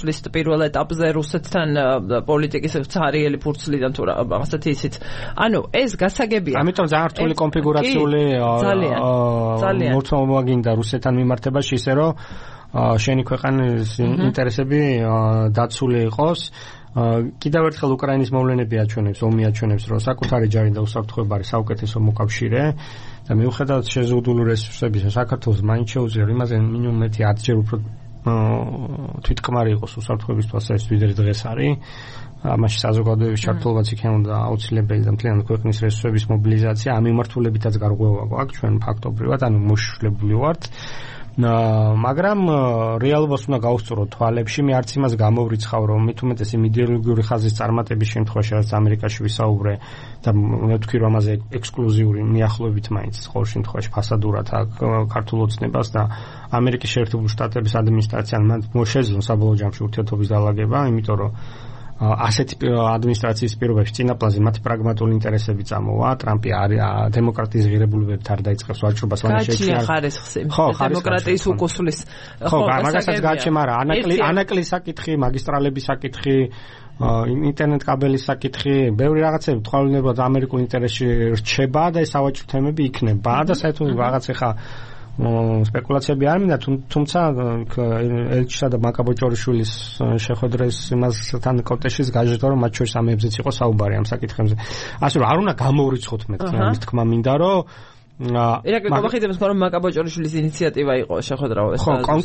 წლის პირველ ეტაპზე რუსეთთან პოლიტიკის ცარიელი ფურცლიდან თუ რაღაცა ისიც. ანუ ეს გასაგებია. ამიტომ ძალიან რთული კონფიგურაციული მოწმობა გინდა რუსეთთან მიმართებაში ისე რომ შენი ქვეყნის ინტერესები დაცული იყოს. კიდევ ერთხელ უკრაინის მოვლენები აჩვენებს, ომი აჩვენებს, რომ საკუთარი ჯარი და უსაფრთხოება არის საუკეთესო მოკავშირე და მიუხედავად შეზღუდული რესურსებისა, საქართველოს მაინც შეუძლია იმაზე მინიმუმ 10 ჯერ უფრო თვითკმარი იყოს უსაფრთხოების თვალსაზრისით, ვიდრე დღეს არის. ამაში საზოგადოების ჩართულობაც იქნება აუცილებელი და მთლიანად ქვეყნის რესურსების მობილიზაცია. ამ მიმართულებითაც გარღვევა გვაქვს ჩვენ ფაქტობრივად, ანუ მოშლებული ვართ. მაგრამ რეალობას უნდა გავუსწოროთ თვალებში. მე არც იმას გამოვრიცხავ, რომ მით უმეტეს იმ იდეოლოგიური ხაზის წარმატების შემთხვევაში, რაც ამერიკაში ვისაუბრე და მე ვთქვი, რომ ამაზე ექსკლუზიური მიახლოებით მაინც ყოველ შემთხვევაში ფასადურად აქ ქართულ ოცნებას და ამერიკის შეერთებული შტატების ადმინისტრაციამ მოშეძლო საბოლოო ჯამში ურთიერთობის დალაგება, იმიტომ რომ ასეთი ადმინისტრაციის პირობებში წინაპლაზე მათი პრაგმატული ინტერესები წამოვა. ტრამპი დემოკრატიის ღირებულებებით არ დაიწყებს ვაჭრობას, მაგრამ შეჭრა დემოკრატიის უკუსლის. ხო, მაგასაც გაჩემ არა, ანაკლის საკითხი, მაგისტრალების საკითხი, ინტერნეტ კაბელის საკითხი, ბევრი რაღაცები თვალინებად ამერიკულ ინტერესში რჩება და ეს სავაჭრო თემები იქნება და საერთოდ რაღაც ახლა სპეკულაციები არ მინდა, თუმცა ელჩისა და მაკაბოჭორიშვილის შეხვედრის იმასთან კონტექსტში გაჟღერდა, რომ მათ შორის ამებზეც იყო საუბარი ამ საკითხებზე. ასე რომ არ უნდა გამოვრიცხოთ მეთქი ამის თქმა მინდა, რომ ირაკლი გახიძებს რომ მაკაბოჭორიშვილის ინიციატივა იყო შეხვედრა ეს.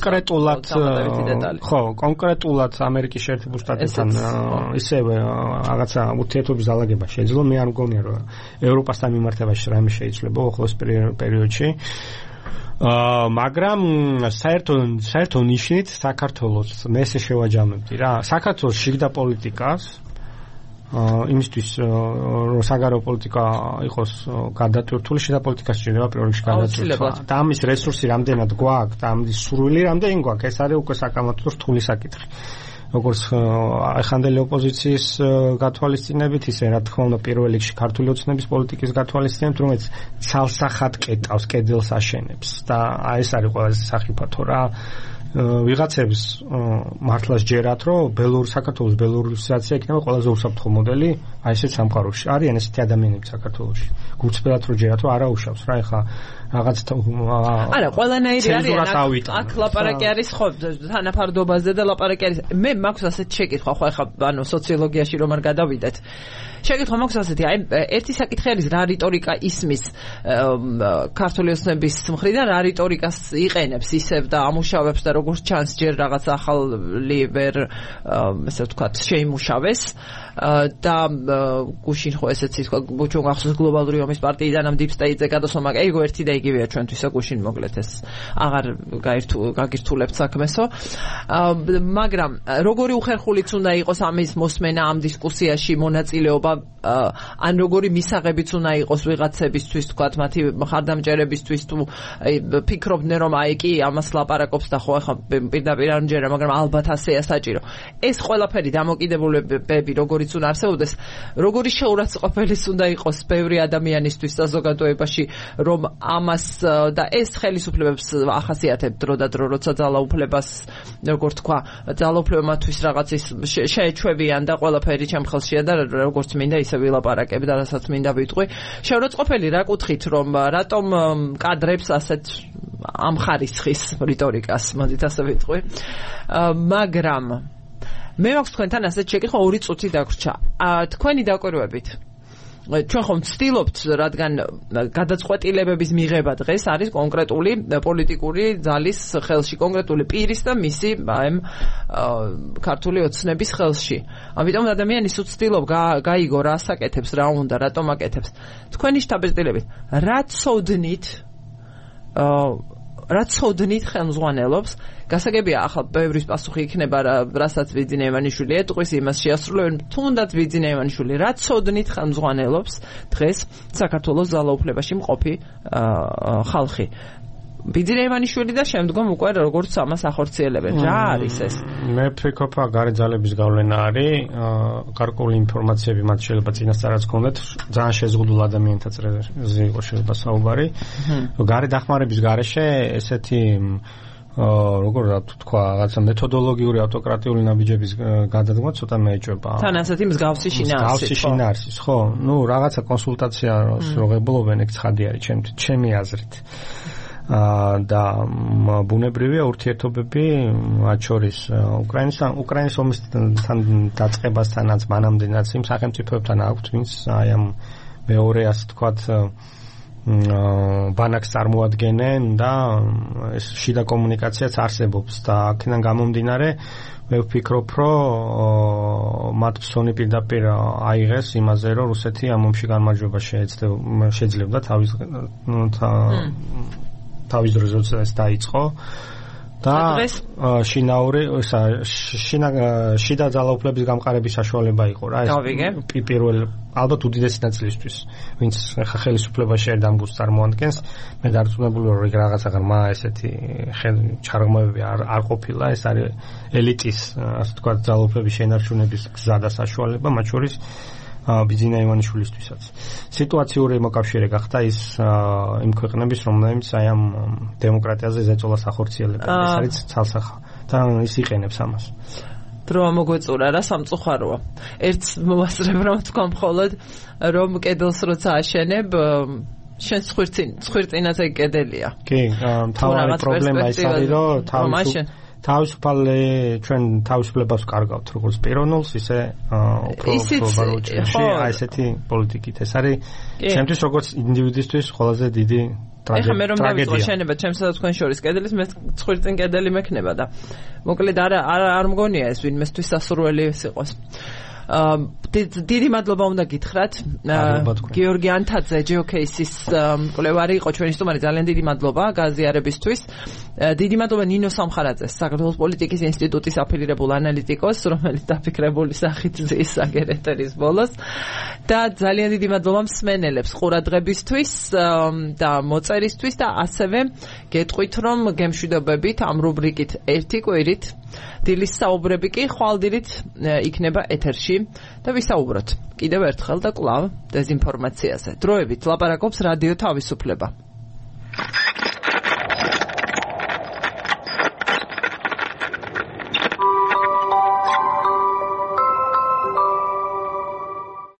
ხო, კონკრეტულად ამერიკის შეერთებულ შტატებთან ისევე რაღაცა ურთიერთობის დალაგება შეძლო. მე არ მგონია რომ ევროპასთან მიმართებაში რამე შეიძლება ახლოს პერიოდში. მაგრამ საერთო ნიშნით საქართველოს მე ესე შევაჯამებდი რა. საქართველოს შიგდა პოლიტიკას იმისთვის რომ საგარეო პოლიტიკა იყოს გადატვირთული, შიგდა პოლიტიკას შეიძლება პირველ რიგში გადატვირთვა. და ამის რესურსი რამდენად გვაქვს და ამის სურვილი რამდენი გვაქვს, ეს არის უკვე საკამათო რთული საკითხი. როგორც ახანდელი ოპოზიციის გათვალისწინებით, ისე რა თქმა უნდა პირველ რიგში ქართული ოცნების პოლიტიკის გათვალისწინებით, რომელიც ცალსახად კეტავს, კედელს აშენებს და ეს არის ყველაზე სახიფათო რა. ვიღაცებს მართლაც ჯერათ, რომ საქართველოს ბელორუსიზაცია იქნება ყველაზე უსაფრთხო მოდელი, აი ესეთ სამყაროში. არიან ესეთი ადამიანები საქართველოში. გულწრფელად რო ჯერათ, რომ არა უშავს რა, ეხლა რაღაც არა, ყველანაირი არის. აქ ლაპარაკი არის ხო თანაფარდობაზე და ლაპარაკი არის. მე მაქვს ასეთ შეკითხვა, ხო ეხლა ანუ სოციოლოგიაში რომ არ გადავიდეთ. შეკითხვა მაქვს ასეთი, აი ერთი საკითხი არის რა რიტორიკა ისმის ქართული ოცნების მხრიდან, რა რიტორიკას იყენებს ისევ და ამუშავებს და როგორც ჩანს ჯერ რაღაც ახალი ვერ ესე ვთქვათ შეიმუშავეს და გუშინ ხო ესეც თქვა ჩვენ გახსოვს გლობალური ომის პარტიიდან ამ დიპსტეიტზე გადასვლა, ეგ ერთი და იგივეა ჩვენთვის გუშინ მოკლედ ეს აღარ გაგირთულებთ საქმესო. მაგრამ როგორი უხერხულიც უნდა იყოს ამის მოსმენა ამ დისკუსიაში მონაწილეობა, ან როგორი მისაღებიც უნდა იყოს ვიღაცებისთვის თქვათ მათი მხარდამჭერებისთვის თუ ფიქრობდნენ რომ აი კი ამას ლაპარაკობს და ხო ახლა პირდაპირ არ მჯერა, მაგრამ ალბათ ასეა საჭირო. ეს ყველაფერი დამოკიდებულებები როგორიც უნდა არსებობდეს, როგორი შეურაცხყოფელის უნდა იყოს ბევრი ადამიანისთვის საზოგადოებაში, რომ ამას და ეს ხელისუფლებებს ახასიათებთ დრო და დრო, როცა ძალაუფლებას როგორ თქვა, ძალაუფლებამათვის რაღაცის შეეჩვევიან და ყველაფერი ჩემ ხელშია და როგორც მინდა ისე ვილაპარაკებ და რასაც მინდა ვიტყვი. შეურაცხყოფელი რა კუთხით, რომ რატომ კადრებს ასეთ ამ ხარისხის რიტორიკას, მოდით ასე ვიტყვი. მაგრამ მე მაქვს თქვენთან ასეთ შეკითხვა 2 წუთი დაგვრჩა. თქვენი დაკვირვებით ჩვენ ხომ ვცდილობთ, რადგან გადაწყვეტილებების მიღება დღეს არის კონკრეტული პოლიტიკური ძალის ხელში, კონკრეტული პირის და მისი ქართული ოცნების ხელში. ამიტომ ადამიანის უცდილობ გაიგო რა საკეთებს, რა უნდა, რატომ აკეთებს. თქვენი შთაბეჭდილებით რა ცოდნით ხელმძღვანელობს, გასაგებია ახლა ბევრის პასუხი იქნება რასაც ვიძინე ივანიშვილი ეტყვის, იმას შეასრულებენ, თუნდაც ვიძინე ივანიშვილი რა ცოდნით ხელმძღვანელობს დღეს საქართველოს ძალაუფლებაში მყოფი ხალხი. ვიძინე ივანიშვილი და შემდგომ უკვე როგორც ამას ახორციელებენ. რა არის ეს? მე ვფიქრობ, გარე ძალების გავლენა არის, გარკვეული ინფორმაციები მათ შეიძლება წინასწარაც გქონდეთ, ძალიან შეზღუდულ ადამიანთაც იყო შეიძლება საუბარი. გარე დახმარების გარეშე ესეთი როგორ თქვა, რაღაცა მეთოდოლოგიური ავტოკრატიული ნაბიჯების გადადგმა ცოტა მეეჭვება. თან ასეთი მსგავსი შინაარსის, ხო? ნუ რაღაცა კონსულტაციას როღებულობენ, ეგ ცხადი არის ჩემი აზრით. და ბუნებრივია ურთიერთობები მათ შორის უკრაინის ომისთან დაწყებასთანაც მანამდენაც იმ სახელმწიფოებთან აქვთ, ვინც აი ამ მეორე ასე ვთქვათ ბანაკს წარმოადგენენ და ეს შიდა კომუნიკაციაც არსებობს და აქედან გამომდინარე მე ვფიქრობ, რომ მათ ფსონი პირდაპირ აიღეს იმაზე, რომ რუსეთი ამ ომში გამარჯვება შეძლებდა თავის დროზე როცა ეს დაიწყო და შიდა ძალაუფლების გამყარების საშუალება იყო რა ეს პირველ ალბათ უდიდესი ნაწილისთვის ვინც ხა ხელისუფლებაში ერთ ამ გუნდს წარმოადგენს მე დარწმუნებული ვარ რომ რაღაცა ღრმა ესეთი ჩარღმავები არ ყოფილა ეს არის ელიტის ასე ვთქვათ ძალაუფლების შენარჩუნების გზა და საშუალება მათ შორის ბიძინა ივანიშვილისთვისაც სიტუაციური მოკავშირე გახდა ის იმ ქვეყნების რომელთაც აი ამ დემოკრატიაზე ზეწოლას ახორციელებენ ეს არის ცალსახა და ის იყენებს ამას დრო მოგვეწურა რა სამწუხაროა ერთ მოასწრებ რომ თქვა მხოლოდ რომ კედელს როცა აშენებ შენ ცხვირწინაზე კედელია კი თავი პრობლემა ის არის რომ თავისუფალი ჩვენ თავისუფლებას ვკარგავთ როგორც პიროვნულს ისე უფრო ბაროჩებში აი ესეთი პოლიტიკით ეს არის ჩემთვის როგორც ინდივიდისთვის ყველაზე დიდი ტრაგედია. ეხლა მე რომ დავიწყო შენება ჩემსა და თქვენ შორის კედლის მე ცხვირწინ კედელი მექნება და მოკლედ არ მგონია ეს ვინმესთვის სასურველი ეს იყოს. დიდი მადლობა უნდა გითხრათ გიორგი ანთაძე ჯეოკეისის მკვლევარი იყო ჩვენი სტუმარი ძალიან დიდი მადლობა გაზიარებისთვის დიდი მადლობა ნინო სამხარაძეს საქართველოს პოლიტიკის ინსტიტუტის აფილირებულ ანალიტიკოს რომელიც დაფიქრებული სახით ზის აგერეტერის ბოლოს და ძალიან დიდი მადლობა მსმენელებს ყურადღებისთვის და მოწერისთვის და ასევე გეტყვით რომ გემშვიდობებით ამ რუბრიკით ერთი კვირით დილის საუბრები კი ხვალდილით იქნება ეთერში და ვისაუბროთ კიდევ ერთხელ და კვლავ დეზინფორმაციაზე. დროებით ლაპარაკობს რადიო თავისუფლება.